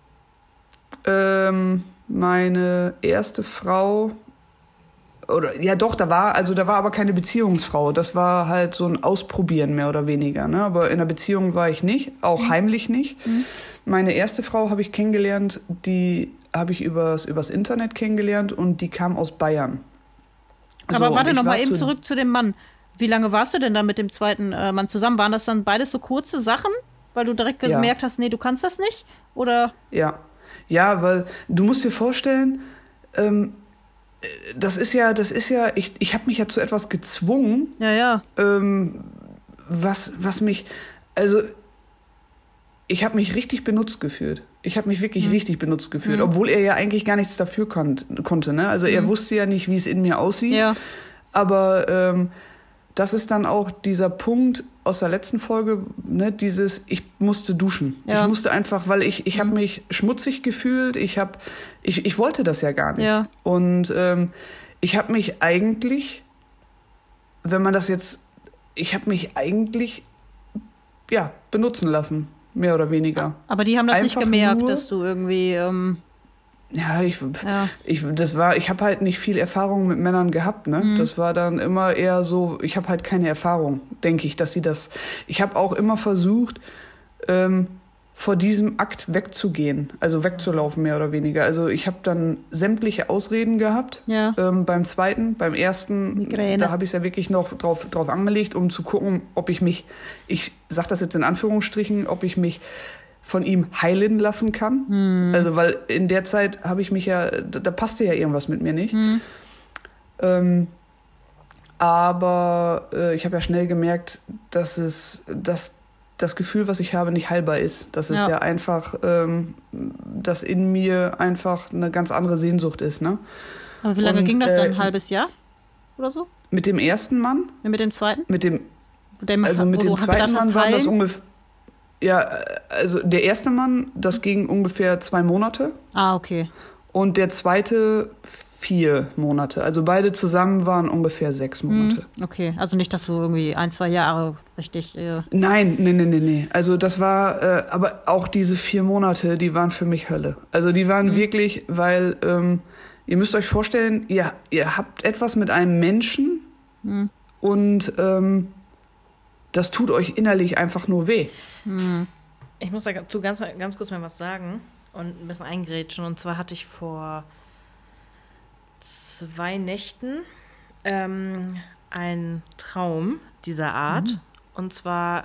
meine erste Frau, oder ja doch, da war aber keine Beziehungsfrau. Das war halt so ein Ausprobieren mehr oder weniger. Ne? Aber in einer Beziehung war ich nicht, auch heimlich nicht. Meine erste Frau habe ich kennengelernt, die habe ich übers Internet kennengelernt und die kam aus Bayern. Aber warte noch mal eben zu zurück zu dem Mann. Wie lange warst du denn da mit dem zweiten Mann zusammen? Waren das dann beides so kurze Sachen? Weil du direkt gemerkt hast, nee, du kannst das nicht? Oder? Ja, weil du musst dir vorstellen, das ist ja, ich habe mich ja zu etwas gezwungen, Ja. was mich, also ich habe mich richtig benutzt gefühlt. Ich habe mich wirklich richtig benutzt gefühlt, obwohl er ja eigentlich gar nichts dafür konnte. Ne? Also er wusste ja nicht, wie es in mir aussieht. Ja. Aber das ist dann auch dieser Punkt aus der letzten Folge, ne, ich musste duschen. Ja. Ich musste einfach, weil ich habe mich schmutzig gefühlt, ich wollte das ja gar nicht. Ja. Und ich habe mich eigentlich, ich habe mich eigentlich, benutzen lassen, mehr oder weniger. Aber die haben das nicht Einfach gemerkt, nur, dass du irgendwie. ich habe halt nicht viel Erfahrung mit Männern gehabt, ne? Das war dann immer eher so, ich habe halt keine Erfahrung, denke ich, dass sie das. Ich habe auch immer versucht, vor diesem Akt wegzugehen, also wegzulaufen, mehr oder weniger. Also ich habe dann sämtliche Ausreden gehabt. Ja. Beim zweiten, beim ersten, Migräne. Da habe ich es ja wirklich noch drauf angelegt, um zu gucken, ob ich sag das jetzt in Anführungsstrichen, ob ich mich von ihm heilen lassen kann. Also, weil in der Zeit habe ich mich da passte ja irgendwas mit mir nicht. Aber ich habe ja schnell gemerkt, dass das Gefühl, was ich habe, nicht heilbar ist. Dass es ja einfach, dass in mir einfach eine ganz andere Sehnsucht ist. Ne? Aber wie lange ging das dann? Ein halbes Jahr oder so? Mit dem ersten Mann? Mit dem zweiten? Mit dem zweiten Mann war das ungefähr. Ja, also der erste Mann, das ging ungefähr 2 Monate. Ah, okay. Und der zweite 4 Monate. Also beide zusammen waren ungefähr 6 Monate. Okay, also nicht, dass du irgendwie 1-2 Jahre richtig. Nein, nee. Also das war, aber auch diese 4 Monate, die waren für mich Hölle. Also die waren wirklich, weil ihr müsst euch vorstellen, ihr habt etwas mit einem Menschen und das tut euch innerlich einfach nur weh. Ich muss dazu ganz kurz mal was sagen und ein bisschen eingrätschen. Und zwar hatte ich vor 2 Nächten einen Traum dieser Art. Und zwar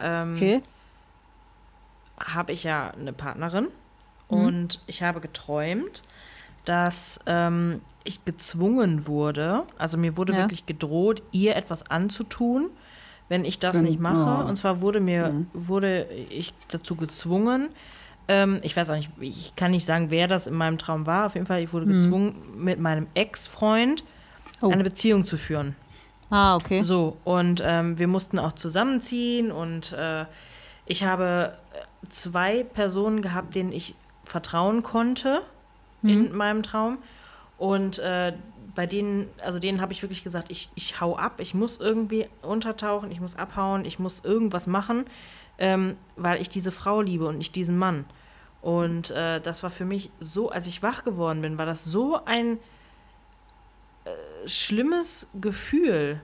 habe ich ja eine Partnerin und ich habe geträumt, dass ich gezwungen wurde, also mir wurde wirklich gedroht, ihr etwas anzutun, wenn ich das nicht mache. Und zwar wurde ich dazu gezwungen, ich weiß auch nicht, ich kann nicht sagen, wer das in meinem Traum war. Auf jeden Fall, ich wurde gezwungen, mit meinem Ex-Freund eine Beziehung zu führen. Ah, okay. So, und wir mussten auch zusammenziehen und ich habe 2 Personen gehabt, denen ich vertrauen konnte in meinem Traum. Und bei denen habe ich wirklich gesagt, ich hau ab, ich muss irgendwie untertauchen, ich muss abhauen, ich muss irgendwas machen, weil ich diese Frau liebe und nicht diesen Mann. Und das war für mich so, als ich wach geworden bin, war das so ein schlimmes Gefühl.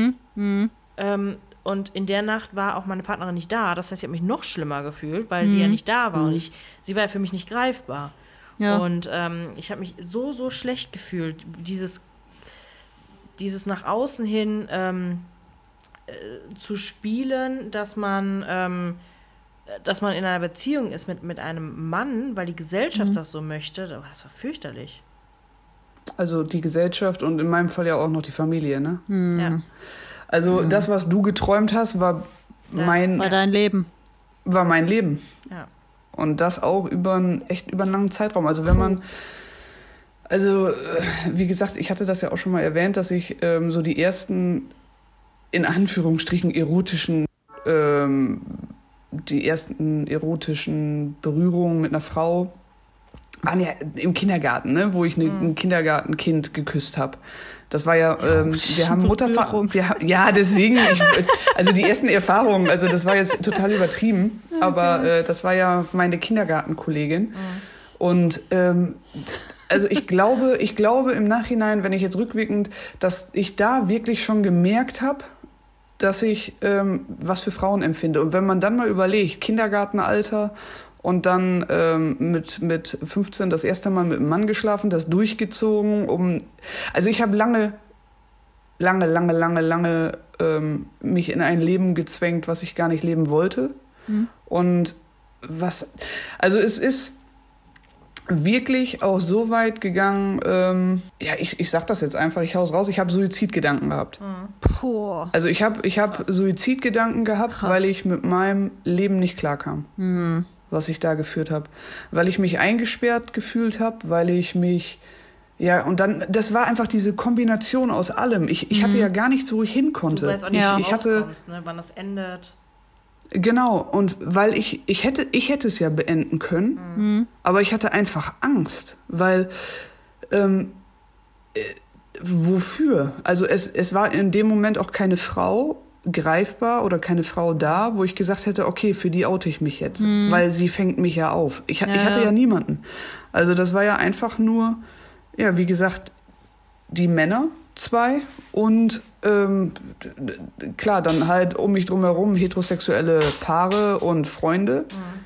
Und in der Nacht war auch meine Partnerin nicht da. Das heißt, ich habe mich noch schlimmer gefühlt, weil sie ja nicht da war. Und sie war ja für mich nicht greifbar. Ja. Und ich habe mich so schlecht gefühlt. Dieses nach außen hin zu spielen, dass man dass man in einer Beziehung ist mit einem Mann, weil die Gesellschaft das so möchte, das war fürchterlich. Also die Gesellschaft und in meinem Fall ja auch noch die Familie, ne? Ja. Also das, was du geträumt hast, war War dein Leben. war mein Leben. Ja. Und das auch über einen langen Zeitraum. Also wenn man, wie gesagt, ich hatte das ja auch schon mal erwähnt, dass ich so die ersten, in Anführungsstrichen, die ersten erotischen Berührungen mit einer Frau waren ja im Kindergarten, ne? Wo ich ein Kindergartenkind geküsst habe. Das war ja, wir haben ja, deswegen, also die ersten Erfahrungen, also das war jetzt total übertrieben, aber das war ja meine Kindergartenkollegin. Und also ich glaube im Nachhinein, wenn ich jetzt rückwirkend, dass ich da wirklich schon gemerkt habe, dass ich was für Frauen empfinde. Und wenn man dann mal überlegt, Kindergartenalter und dann mit 15 das erste Mal mit einem Mann geschlafen, das durchgezogen, also ich habe lange mich in ein Leben gezwängt, was ich gar nicht leben wollte. Und also es ist wirklich auch so weit gegangen, ich sag das jetzt einfach, ich hau's raus, ich habe Suizidgedanken gehabt. Puh. Also ich hab Suizidgedanken gehabt, weil ich mit meinem Leben nicht klarkam, was ich da geführt habe. Weil ich mich eingesperrt gefühlt habe, weil ich mich, ja, und dann, das war einfach diese Kombination aus allem. Ich hatte ja gar nichts, wo ich hin konnte. Du weißt auch nicht, ich hatte, ne, wann das endet. Genau, und weil ich hätte es ja beenden können, aber ich hatte einfach Angst, weil wofür? Also es war in dem Moment auch keine Frau greifbar oder keine Frau da, wo ich gesagt hätte, okay, für die oute ich mich jetzt, weil sie fängt mich ja auf. Ich hatte ja niemanden. Also das war ja einfach nur, ja, wie gesagt, die Männer, 2 und klar, dann halt um mich drumherum heterosexuelle Paare und Freunde.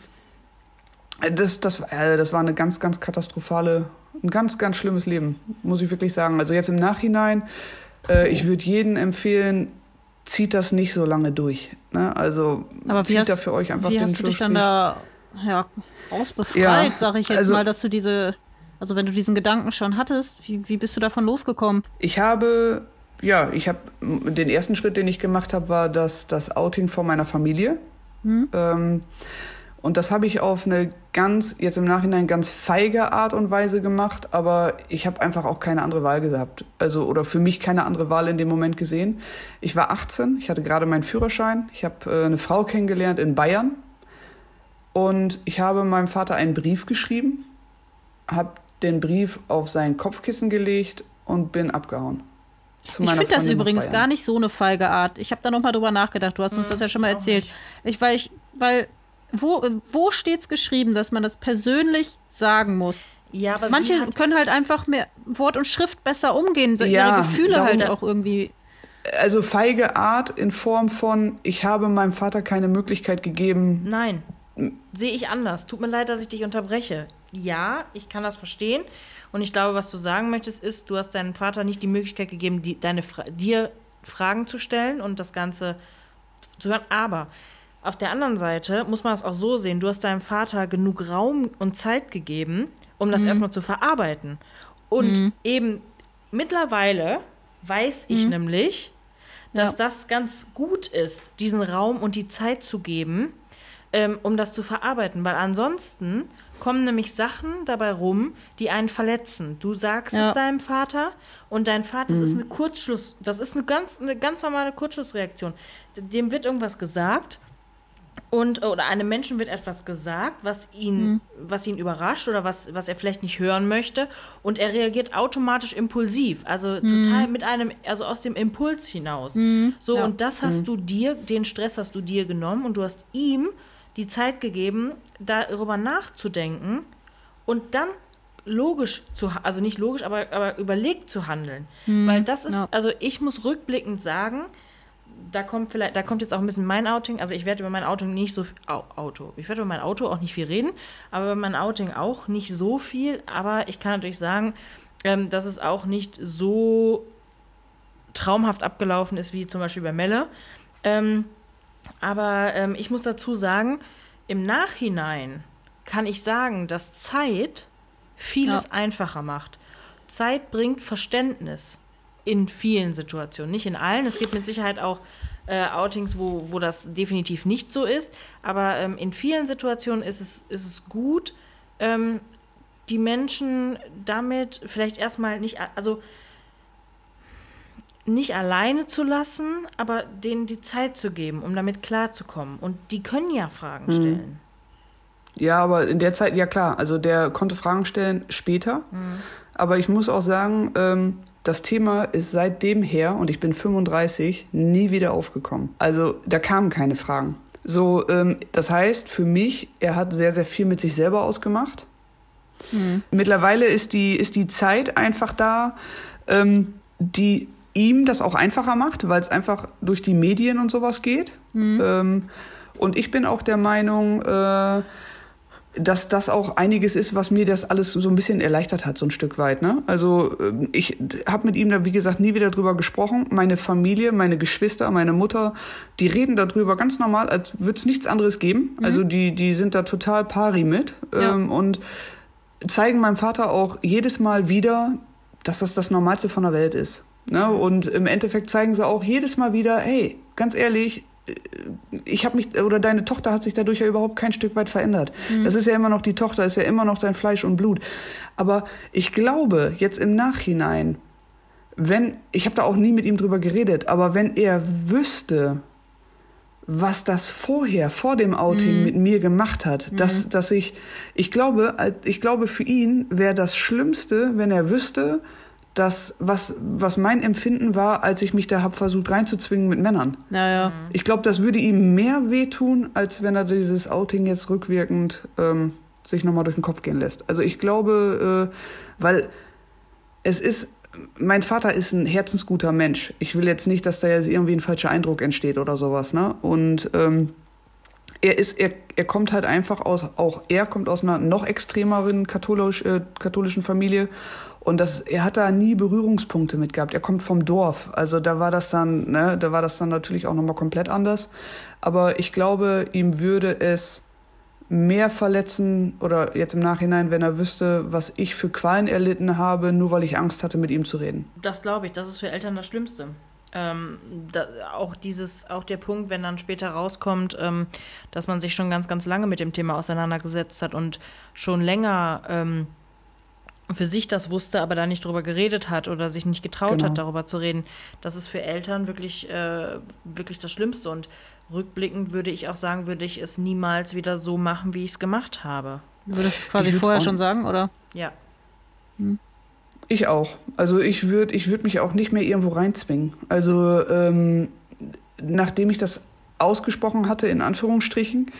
Das war eine ganz, ganz katastrophale, ein ganz, ganz schlimmes Leben, muss ich wirklich sagen. Also jetzt im Nachhinein, ich würde jedem empfehlen, zieht das nicht so lange durch. Ne? Also zieht da für euch einfach den Schlussstrich. Wie hast du dich dann da ausbefreit, sag ich jetzt mal, dass du also wenn du diesen Gedanken schon hattest, wie bist du davon losgekommen? Ich habe den ersten Schritt, den ich gemacht habe, war das Outing vor meiner Familie. Und das habe ich auf eine jetzt im Nachhinein ganz feige Art und Weise gemacht, aber ich habe einfach auch keine andere Wahl gehabt. Also, oder für mich keine andere Wahl in dem Moment gesehen. Ich war 18, ich hatte gerade meinen Führerschein, ich habe eine Frau kennengelernt in Bayern und ich habe meinem Vater einen Brief geschrieben, habe den Brief auf sein Kopfkissen gelegt und bin abgehauen. Ich finde das übrigens gar nicht so eine feige Art. Ich habe da noch mal drüber nachgedacht. Du hast uns das ja schon mal erzählt. Weil wo steht's geschrieben, dass man das persönlich sagen muss? Ja, aber manche können halt einfach mit Wort und Schrift besser umgehen, ihre Gefühle halt auch irgendwie. Also feige Art in Form von, ich habe meinem Vater keine Möglichkeit gegeben. Nein, sehe ich anders. Tut mir leid, dass ich dich unterbreche. Ja, ich kann das verstehen. Und ich glaube, was du sagen möchtest, ist, du hast deinem Vater nicht die Möglichkeit gegeben, dir Fragen zu stellen und das Ganze zu hören. Aber auf der anderen Seite muss man es auch so sehen, du hast deinem Vater genug Raum und Zeit gegeben, um das erstmal zu verarbeiten. Und eben mittlerweile weiß ich nämlich, dass das ganz gut ist, diesen Raum und die Zeit zu geben, um das zu verarbeiten. Weil ansonsten kommen nämlich Sachen dabei rum, die einen verletzen. Du sagst es deinem Vater und dein Vater, das ist eine ganz normale Kurzschlussreaktion. Dem wird irgendwas gesagt oder einem Menschen wird etwas gesagt, was ihn überrascht oder was er vielleicht nicht hören möchte und er reagiert automatisch impulsiv, also total aus dem Impuls hinaus. Und das hast du den Stress hast du dir genommen und du hast ihm die Zeit gegeben, darüber nachzudenken und dann nicht logisch, aber überlegt zu handeln. Weil das ist, also ich muss rückblickend sagen, da kommt jetzt auch ein bisschen mein Outing, also ich werde über mein Outing nicht so ich werde über mein Auto auch nicht viel reden, aber über mein Outing auch nicht so viel, aber ich kann natürlich sagen, dass es auch nicht so traumhaft abgelaufen ist, wie zum Beispiel bei Melle. Aber ich muss dazu sagen, im Nachhinein kann ich sagen, dass Zeit vieles einfacher macht. Zeit bringt Verständnis in vielen Situationen, nicht in allen. Es gibt mit Sicherheit auch Outings, wo das definitiv nicht so ist, aber in vielen Situationen ist es gut, die Menschen damit vielleicht erstmal nicht alleine zu lassen, aber denen die Zeit zu geben, um damit klarzukommen. Und die können ja Fragen stellen. Ja, aber in der Zeit, ja klar, also der konnte Fragen stellen später. Aber ich muss auch sagen, das Thema ist seitdem her, und ich bin 35, nie wieder aufgekommen. Also da kamen keine Fragen. So, das heißt für mich, er hat sehr, sehr viel mit sich selber ausgemacht. Mittlerweile ist die Zeit einfach da, die ihm das auch einfacher macht, weil es einfach durch die Medien und sowas geht. Und ich bin auch der Meinung, dass das auch einiges ist, was mir das alles so ein bisschen erleichtert hat, so ein Stück weit. Ne? Also ich habe mit ihm da, wie gesagt, nie wieder drüber gesprochen. Meine Familie, meine Geschwister, meine Mutter, die reden darüber ganz normal, als würde es nichts anderes geben. Also die sind da total pari mit und zeigen meinem Vater auch jedes Mal wieder, dass das Normalste von der Welt ist. Ne? Und im Endeffekt zeigen sie auch jedes Mal wieder, hey, ganz ehrlich, deine Tochter hat sich dadurch ja überhaupt kein Stück weit verändert. Das ist ja immer noch die Tochter, ist ja immer noch dein Fleisch und Blut. Aber ich glaube, jetzt im Nachhinein, ich habe da auch nie mit ihm drüber geredet, aber wenn er wüsste, was das vor dem Outing mit mir gemacht hat, dass ich glaube, für ihn wäre das Schlimmste, wenn er wüsste, das, was mein Empfinden war, als ich mich da habe versucht reinzuzwingen mit Männern. Ja. Ich glaube, das würde ihm mehr wehtun, als wenn er dieses Outing jetzt rückwirkend sich nochmal durch den Kopf gehen lässt. Also ich glaube, weil mein Vater ist ein herzensguter Mensch. Ich will jetzt nicht, dass da jetzt irgendwie ein falscher Eindruck entsteht oder sowas, ne? Und er kommt halt einfach er kommt aus einer noch extremeren katholischen Familie. Und er hat da nie Berührungspunkte mit gehabt. Er kommt vom Dorf. Also da war das dann natürlich auch nochmal komplett anders. Aber ich glaube, ihm würde es mehr verletzen, oder jetzt im Nachhinein, wenn er wüsste, was ich für Qualen erlitten habe, nur weil ich Angst hatte, mit ihm zu reden. Das glaube ich, das ist für Eltern das Schlimmste. Auch der Punkt, wenn dann später rauskommt, dass man sich schon ganz, ganz lange mit dem Thema auseinandergesetzt hat und schon länger für sich das wusste, aber da nicht drüber geredet hat oder sich nicht getraut hat, darüber zu reden. Das ist für Eltern wirklich das Schlimmste. Und rückblickend würde ich auch sagen, würde ich es niemals wieder so machen, wie ich es gemacht habe. Du würdest es quasi vorher schon sagen, oder? Ja. Ich auch. Also ich würd mich auch nicht mehr irgendwo reinzwingen. Also nachdem ich das ausgesprochen hatte, in Anführungsstrichen,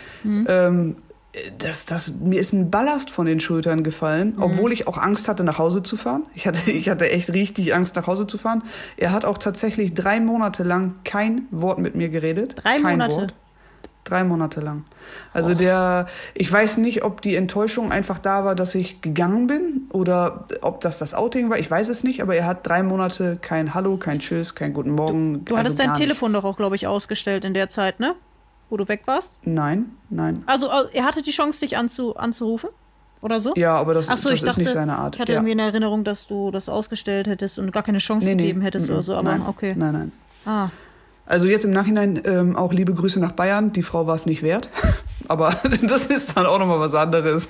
mir ist ein Ballast von den Schultern gefallen, obwohl ich auch Angst hatte, nach Hause zu fahren. Ich hatte echt richtig Angst, nach Hause zu fahren. Er hat auch tatsächlich 3 Monate lang kein Wort mit mir geredet. 3 Monate? Kein Wort. 3 Monate lang. Also ich weiß nicht, ob die Enttäuschung einfach da war, dass ich gegangen bin oder ob das Outing war. Ich weiß es nicht, aber er hat 3 Monate kein Hallo, kein Tschüss, kein Guten Morgen. Du hattest dein Telefon doch auch, glaube ich, ausgestellt in der Zeit, ne? Wo du weg warst? Nein. Also er hatte die Chance, dich anzurufen? Oder so? Ja, aber das ich dachte, ist nicht seine Art. Ich hatte irgendwie in Erinnerung, dass du das ausgestellt hättest und gar keine Chance gegeben hättest oder so. Aber okay. Nein. Ah. Also jetzt im Nachhinein auch liebe Grüße nach Bayern. Die Frau war es nicht wert. Aber das ist dann auch nochmal was anderes.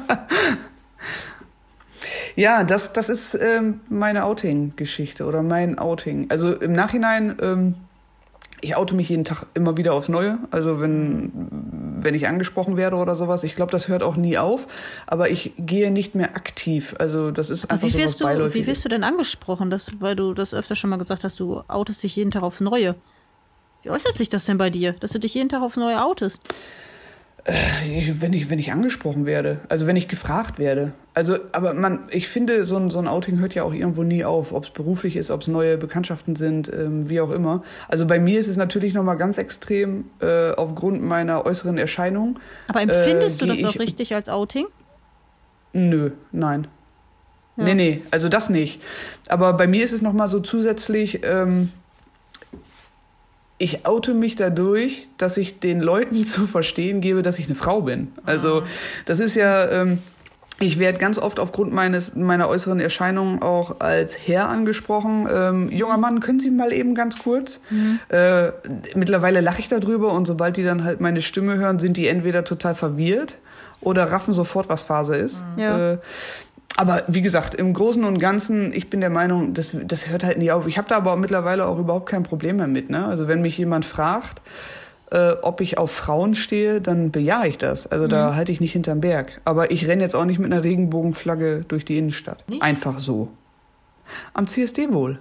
Ja, das ist meine Outing-Geschichte oder mein Outing. Also im Nachhinein... Ich oute mich jeden Tag immer wieder aufs Neue. Also wenn ich angesprochen werde oder sowas. Ich glaube, das hört auch nie auf. Aber ich gehe nicht mehr aktiv. Also das ist einfach so was Beiläufiges. Wie wirst du denn angesprochen? Weil du das öfter schon mal gesagt hast, du outest dich jeden Tag aufs Neue. Wie äußert sich das denn bei dir, dass du dich jeden Tag aufs Neue outest? Wenn ich angesprochen werde, also wenn ich gefragt werde. Also, aber ich finde, so ein Outing hört ja auch irgendwo nie auf, ob es beruflich ist, ob es neue Bekanntschaften sind, wie auch immer. Also bei mir ist es natürlich nochmal ganz extrem aufgrund meiner äußeren Erscheinung. Aber empfindest du das auch richtig als Outing? Nö, nein. Ja. Nee, also das nicht. Aber bei mir ist es nochmal so zusätzlich... ich oute mich dadurch, dass ich den Leuten zu verstehen gebe, dass ich eine Frau bin. Also das ist ja, ich werde ganz oft aufgrund meiner äußeren Erscheinung auch als Herr angesprochen. Junger Mann, können Sie mal eben ganz kurz? Mittlerweile lache ich darüber und sobald die dann halt meine Stimme hören, sind die entweder total verwirrt oder raffen sofort, was Phase ist. Ja. Aber wie gesagt, im Großen und Ganzen, ich bin der Meinung, das hört halt nie auf. Ich habe da aber mittlerweile auch überhaupt kein Problem mehr mit. Ne? Also wenn mich jemand fragt, ob ich auf Frauen stehe, dann bejahe ich das. Also da halte ich nicht hinterm Berg. Aber ich renne jetzt auch nicht mit einer Regenbogenflagge durch die Innenstadt. Nicht? Einfach so. Am CSD wohl.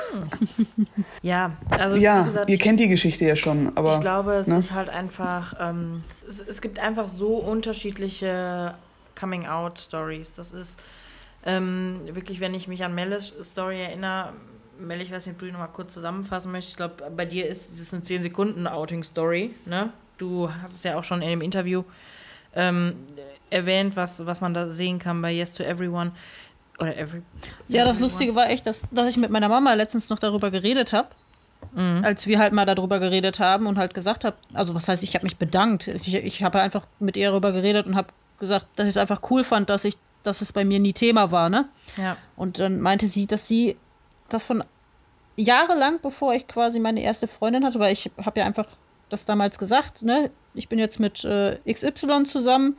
Ja, also wie Ja, gesagt, ihr kennt die Geschichte ja schon. Aber, ich glaube, es ne? ist halt einfach, es gibt einfach so unterschiedliche Coming-out-Stories. Das ist wirklich, wenn ich mich an Melles Story erinnere, Mel, ich weiß nicht, ob du die nochmal kurz zusammenfassen möchtest. Ich glaube, bei dir ist es eine 10-Sekunden-Outing-Story. Ne? Du hast es ja auch schon in dem Interview erwähnt, was man da sehen kann bei Yes to Everyone. Oder Ja, das Lustige war echt, dass ich mit meiner Mama letztens noch darüber geredet habe. Als wir halt mal darüber geredet haben und halt gesagt habe, also was heißt, ich habe mich bedankt. Ich habe einfach mit ihr darüber geredet und habe gesagt, dass ich es einfach cool fand, dass es bei mir nie Thema war, ne? Ja. Und dann meinte sie, dass sie das von jahrelang, bevor ich quasi meine erste Freundin hatte, weil ich habe ja einfach das damals gesagt, ne? Ich bin jetzt mit XY zusammen.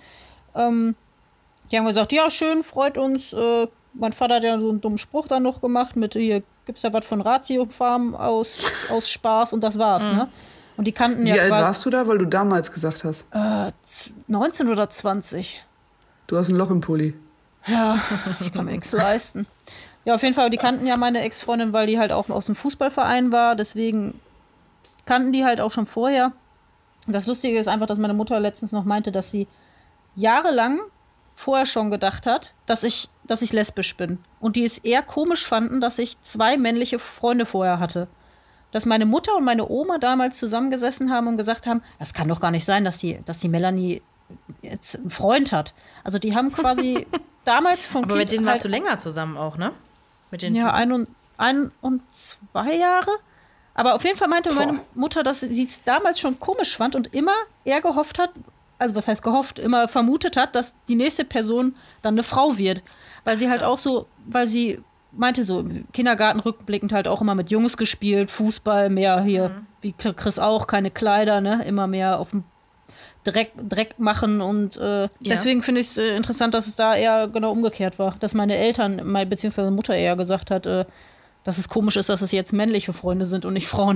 Die haben gesagt, ja, schön, freut uns. Mein Vater hat ja so einen dummen Spruch dann noch gemacht mit, hier gibt's ja was von Ratio-Farm aus Spaß und das war's, ne? Und die kannten ja Wie alt warst du da, weil du damals gesagt hast? 19 oder 20. Du hast ein Loch im Pulli. Ja, ich kann mir nichts leisten. Ja, auf jeden Fall, die kannten ja meine Ex-Freundin, weil die halt auch aus dem Fußballverein war. Deswegen kannten die halt auch schon vorher. Und das Lustige ist einfach, dass meine Mutter letztens noch meinte, dass sie jahrelang vorher schon gedacht hat, dass ich lesbisch bin. Und die es eher komisch fanden, dass ich 2 männliche Freunde vorher hatte. Dass meine Mutter und meine Oma damals zusammengesessen haben und gesagt haben, das kann doch gar nicht sein, dass die Melanie jetzt einen Freund hat. Also die haben quasi damals von Aber Kind mit denen halt, warst du länger zusammen auch, ne? Mit den ja, Typen. 1 und 2 Jahre. Aber auf jeden Fall meinte meine Mutter, dass sie es damals schon komisch fand und immer eher gehofft hat, also was heißt gehofft, immer vermutet hat, dass die nächste Person dann eine Frau wird. Weil sie halt auch so, weil sie meinte so, im Kindergarten rückblickend halt auch immer mit Jungs gespielt, Fußball, mehr hier, wie Chris auch, keine Kleider, ne, immer mehr auf dem Dreck machen und deswegen finde ich es interessant, dass es da eher genau umgekehrt war. Dass meine Eltern, beziehungsweise Mutter eher gesagt hat, dass es komisch ist, dass es jetzt männliche Freunde sind und nicht Frauen.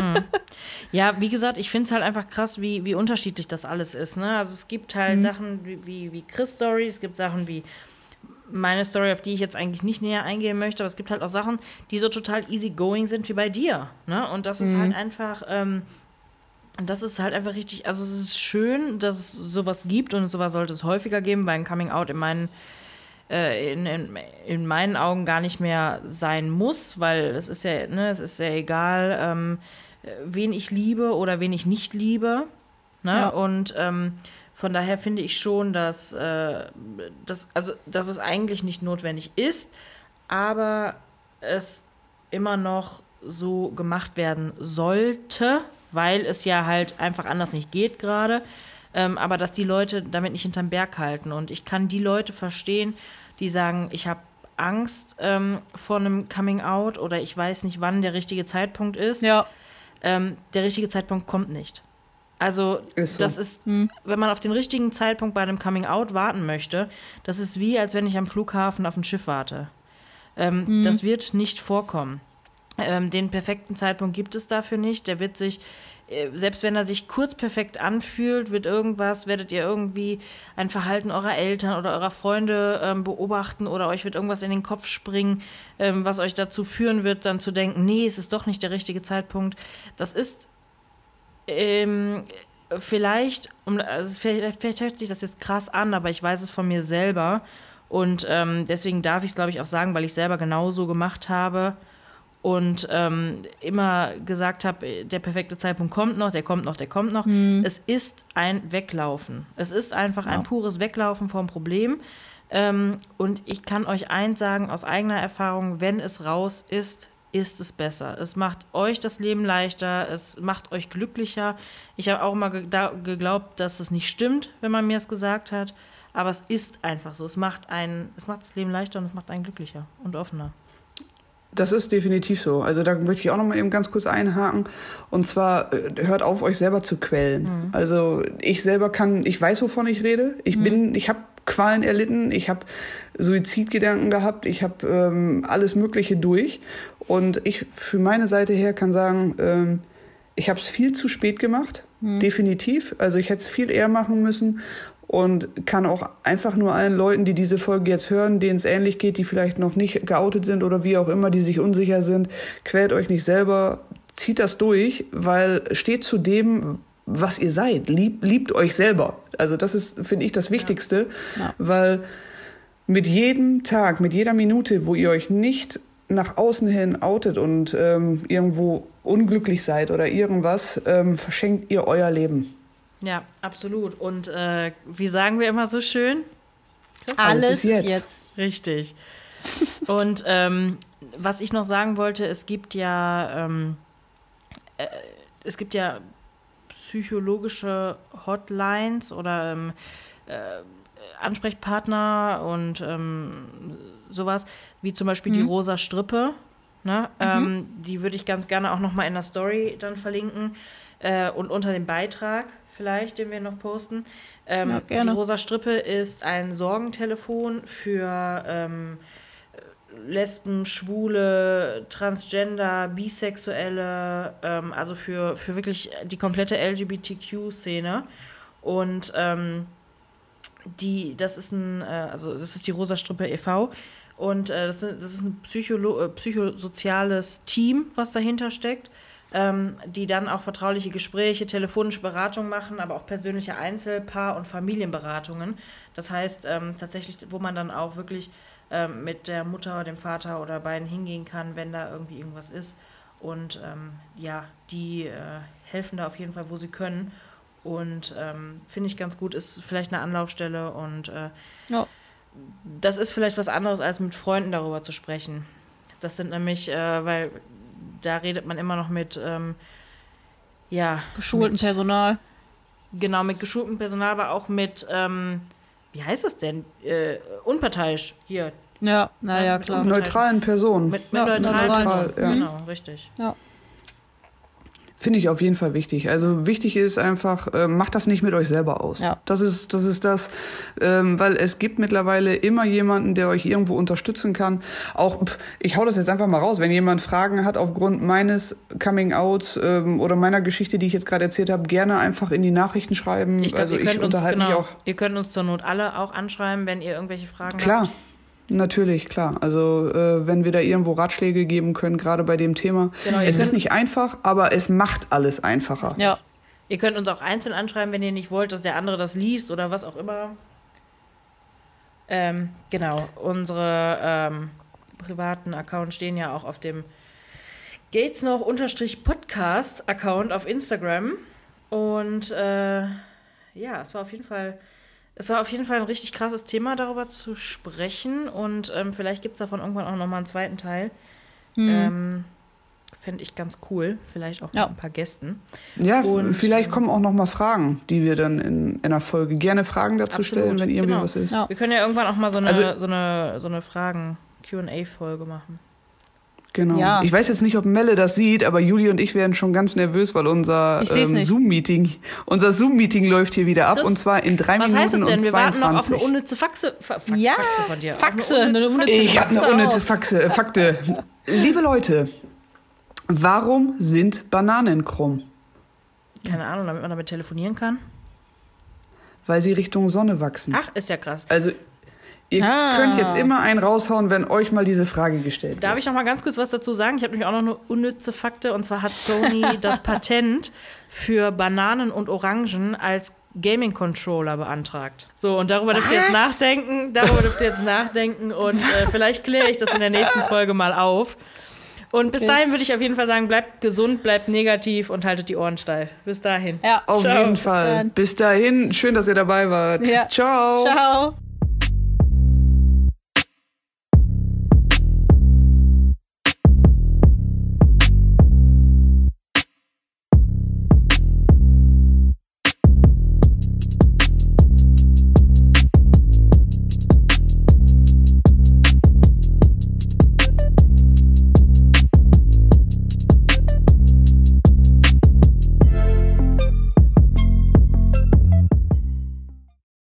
Ja, wie gesagt, ich finde es halt einfach krass, wie unterschiedlich das alles ist. Ne? Also es gibt halt Sachen wie Chris' Story, es gibt Sachen wie meine Story, auf die ich jetzt eigentlich nicht näher eingehen möchte, aber es gibt halt auch Sachen, die so total easygoing sind wie bei dir. Ne? Und das ist halt einfach, das ist halt einfach richtig, also es ist schön, dass es sowas gibt und sowas sollte es häufiger geben, weil ein Coming Out in meinen Augen gar nicht mehr sein muss, weil es ist ja, ne, es ist ja egal, wen ich liebe oder wen ich nicht liebe. Ne? Ja. Und von daher finde ich schon, dass es eigentlich nicht notwendig ist, aber es immer noch so gemacht werden sollte, weil es ja halt einfach anders nicht geht gerade. Aber dass die Leute damit nicht hinterm Berg halten. Und ich kann die Leute verstehen, die sagen, ich habe Angst vor einem Coming-out oder ich weiß nicht, wann der richtige Zeitpunkt ist. Ja. Der richtige Zeitpunkt kommt nicht. Also Ist so. das ist, wenn man auf den richtigen Zeitpunkt bei einem Coming-out warten möchte, das ist wie, als wenn ich am Flughafen auf ein Schiff warte. Das wird nicht vorkommen. Den perfekten Zeitpunkt gibt es dafür nicht. Der wird sich, selbst wenn er sich kurz perfekt anfühlt, werdet ihr irgendwie ein Verhalten eurer Eltern oder eurer Freunde beobachten oder euch wird irgendwas in den Kopf springen, was euch dazu führen wird, dann zu denken, nee, es ist doch nicht der richtige Zeitpunkt. Das ist vielleicht hört sich das jetzt krass an, aber ich weiß es von mir selber und deswegen darf ich es, glaube ich, auch sagen, weil ich selber genauso gemacht habe und immer gesagt habe, der perfekte Zeitpunkt kommt noch, der kommt noch. Es ist ein Weglaufen. Es ist einfach ein pures Weglaufen vom Problem. Und ich kann euch eins sagen, aus eigener Erfahrung, wenn es raus ist, ist es besser. Es macht euch das Leben leichter, es macht euch glücklicher. Ich habe auch mal geglaubt, dass es nicht stimmt, wenn man mir es gesagt hat. Aber es ist einfach so. Es macht das Leben leichter und es macht einen glücklicher und offener. Das ist definitiv so. Also da möchte ich auch noch mal eben ganz kurz einhaken. Und zwar, hört auf, euch selber zu quälen. Mhm. Also ich weiß, wovon ich rede. Ich habe Qualen erlitten, ich habe Suizidgedanken gehabt, ich habe alles Mögliche durch. Und ich für meine Seite her kann sagen, ich habe es viel zu spät gemacht, definitiv. Also ich hätte es viel eher machen müssen. Und kann auch einfach nur allen Leuten, die diese Folge jetzt hören, denen es ähnlich geht, die vielleicht noch nicht geoutet sind oder wie auch immer, die sich unsicher sind, quält euch nicht selber, zieht das durch, weil steht zu dem, was ihr seid. Liebt euch selber. Also das ist, finde ich, das Wichtigste, weil mit jedem Tag, mit jeder Minute, wo ihr euch nicht nach außen hin outet und irgendwo unglücklich seid oder irgendwas, verschenkt ihr euer Leben. Ja, absolut. Und wie sagen wir immer so schön? Alles ist jetzt. Richtig. Und was ich noch sagen wollte, es gibt ja psychologische Hotlines oder Ansprechpartner und sowas, wie zum Beispiel die Rosa Strippe. Ne? Die würde ich ganz gerne auch noch mal in der Story dann verlinken und unter dem Beitrag vielleicht, den wir noch posten. Die Rosa Strippe ist ein Sorgentelefon für Lesben, Schwule, Transgender, Bisexuelle, also für wirklich die komplette LGBTQ-Szene. Und das ist die Rosa Strippe e.V. Und das ist ein psychosoziales Team, was dahinter steckt. Die dann auch vertrauliche Gespräche, telefonische Beratung machen, aber auch persönliche Einzelpaar- und Familienberatungen. Das heißt tatsächlich, wo man dann auch wirklich mit der Mutter, dem Vater oder beiden hingehen kann, wenn da irgendwie irgendwas ist. Und die helfen da auf jeden Fall, wo sie können. Und finde ich ganz gut, ist vielleicht eine Anlaufstelle. Und das ist vielleicht was anderes, als mit Freunden darüber zu sprechen. Das sind nämlich, weil da redet man immer noch mit geschultem Personal. Genau, mit geschultem Personal, aber auch mit, wie heißt das denn? Unparteiisch hier. Ja, naja, klar. Neutralen Personen. Mit neutralen Personen. Ja. Genau, richtig. Ja. Finde ich auf jeden Fall wichtig. Also wichtig ist einfach, macht das nicht mit euch selber aus. Ja. Das ist das, weil es gibt mittlerweile immer jemanden, der euch irgendwo unterstützen kann. Auch, ich hau das jetzt einfach mal raus, wenn jemand Fragen hat aufgrund meines Coming-Outs oder meiner Geschichte, die ich jetzt gerade erzählt habe, gerne einfach in die Nachrichten schreiben. Ich unterhalte mich auch. Ihr könnt uns zur Not alle auch anschreiben, wenn ihr irgendwelche Fragen habt. Klar. Natürlich, klar. Also wenn wir da irgendwo Ratschläge geben können, gerade bei dem Thema. Genau, es ist nicht einfach, aber es macht alles einfacher. Ja. Ihr könnt uns auch einzeln anschreiben, wenn ihr nicht wollt, dass der andere das liest oder was auch immer. Genau, unsere privaten Accounts stehen ja auch auf dem gatesnoch_podcast-Account auf Instagram. Und es war auf jeden Fall ein richtig krasses Thema, darüber zu sprechen. Und vielleicht gibt es davon irgendwann auch nochmal einen zweiten Teil. Fände ich ganz cool. Vielleicht auch mit ein paar Gästen. Ja, und vielleicht kommen auch nochmal Fragen, die wir dann in einer Folge gerne Fragen dazu stellen, wenn irgendwie was ist. Ja. Wir können ja irgendwann auch mal so eine Fragen-Q&A-Folge machen. Genau. Ja. Ich weiß jetzt nicht, ob Melle das sieht, aber Juli und ich werden schon ganz nervös, weil unser Zoom-Meeting läuft hier wieder ab. Das, und zwar in 3 Minuten und 22. Was heißt das denn? Wir warten noch auf eine unnütze Faxe von dir. Ich habe eine unnütze Fakte. Liebe Leute, warum sind Bananen krumm? Keine Ahnung, damit man damit telefonieren kann. Weil sie Richtung Sonne wachsen. Ach, ist ja krass. Also ihr könnt jetzt immer einen raushauen, wenn euch mal diese Frage gestellt wird. Darf ich noch mal ganz kurz was dazu sagen? Ich habe nämlich auch noch eine unnütze Fakte. Und zwar hat Sony das Patent für Bananen und Orangen als Gaming-Controller beantragt. So, und darüber dürft ihr jetzt nachdenken. Und vielleicht kläre ich das in der nächsten Folge mal auf. Und bis dahin würde ich auf jeden Fall sagen, bleibt gesund, bleibt negativ und haltet die Ohren steif. Bis dahin. Ja, auf jeden Fall. Bis dahin. Schön, dass ihr dabei wart. Ja. Ciao. Ciao.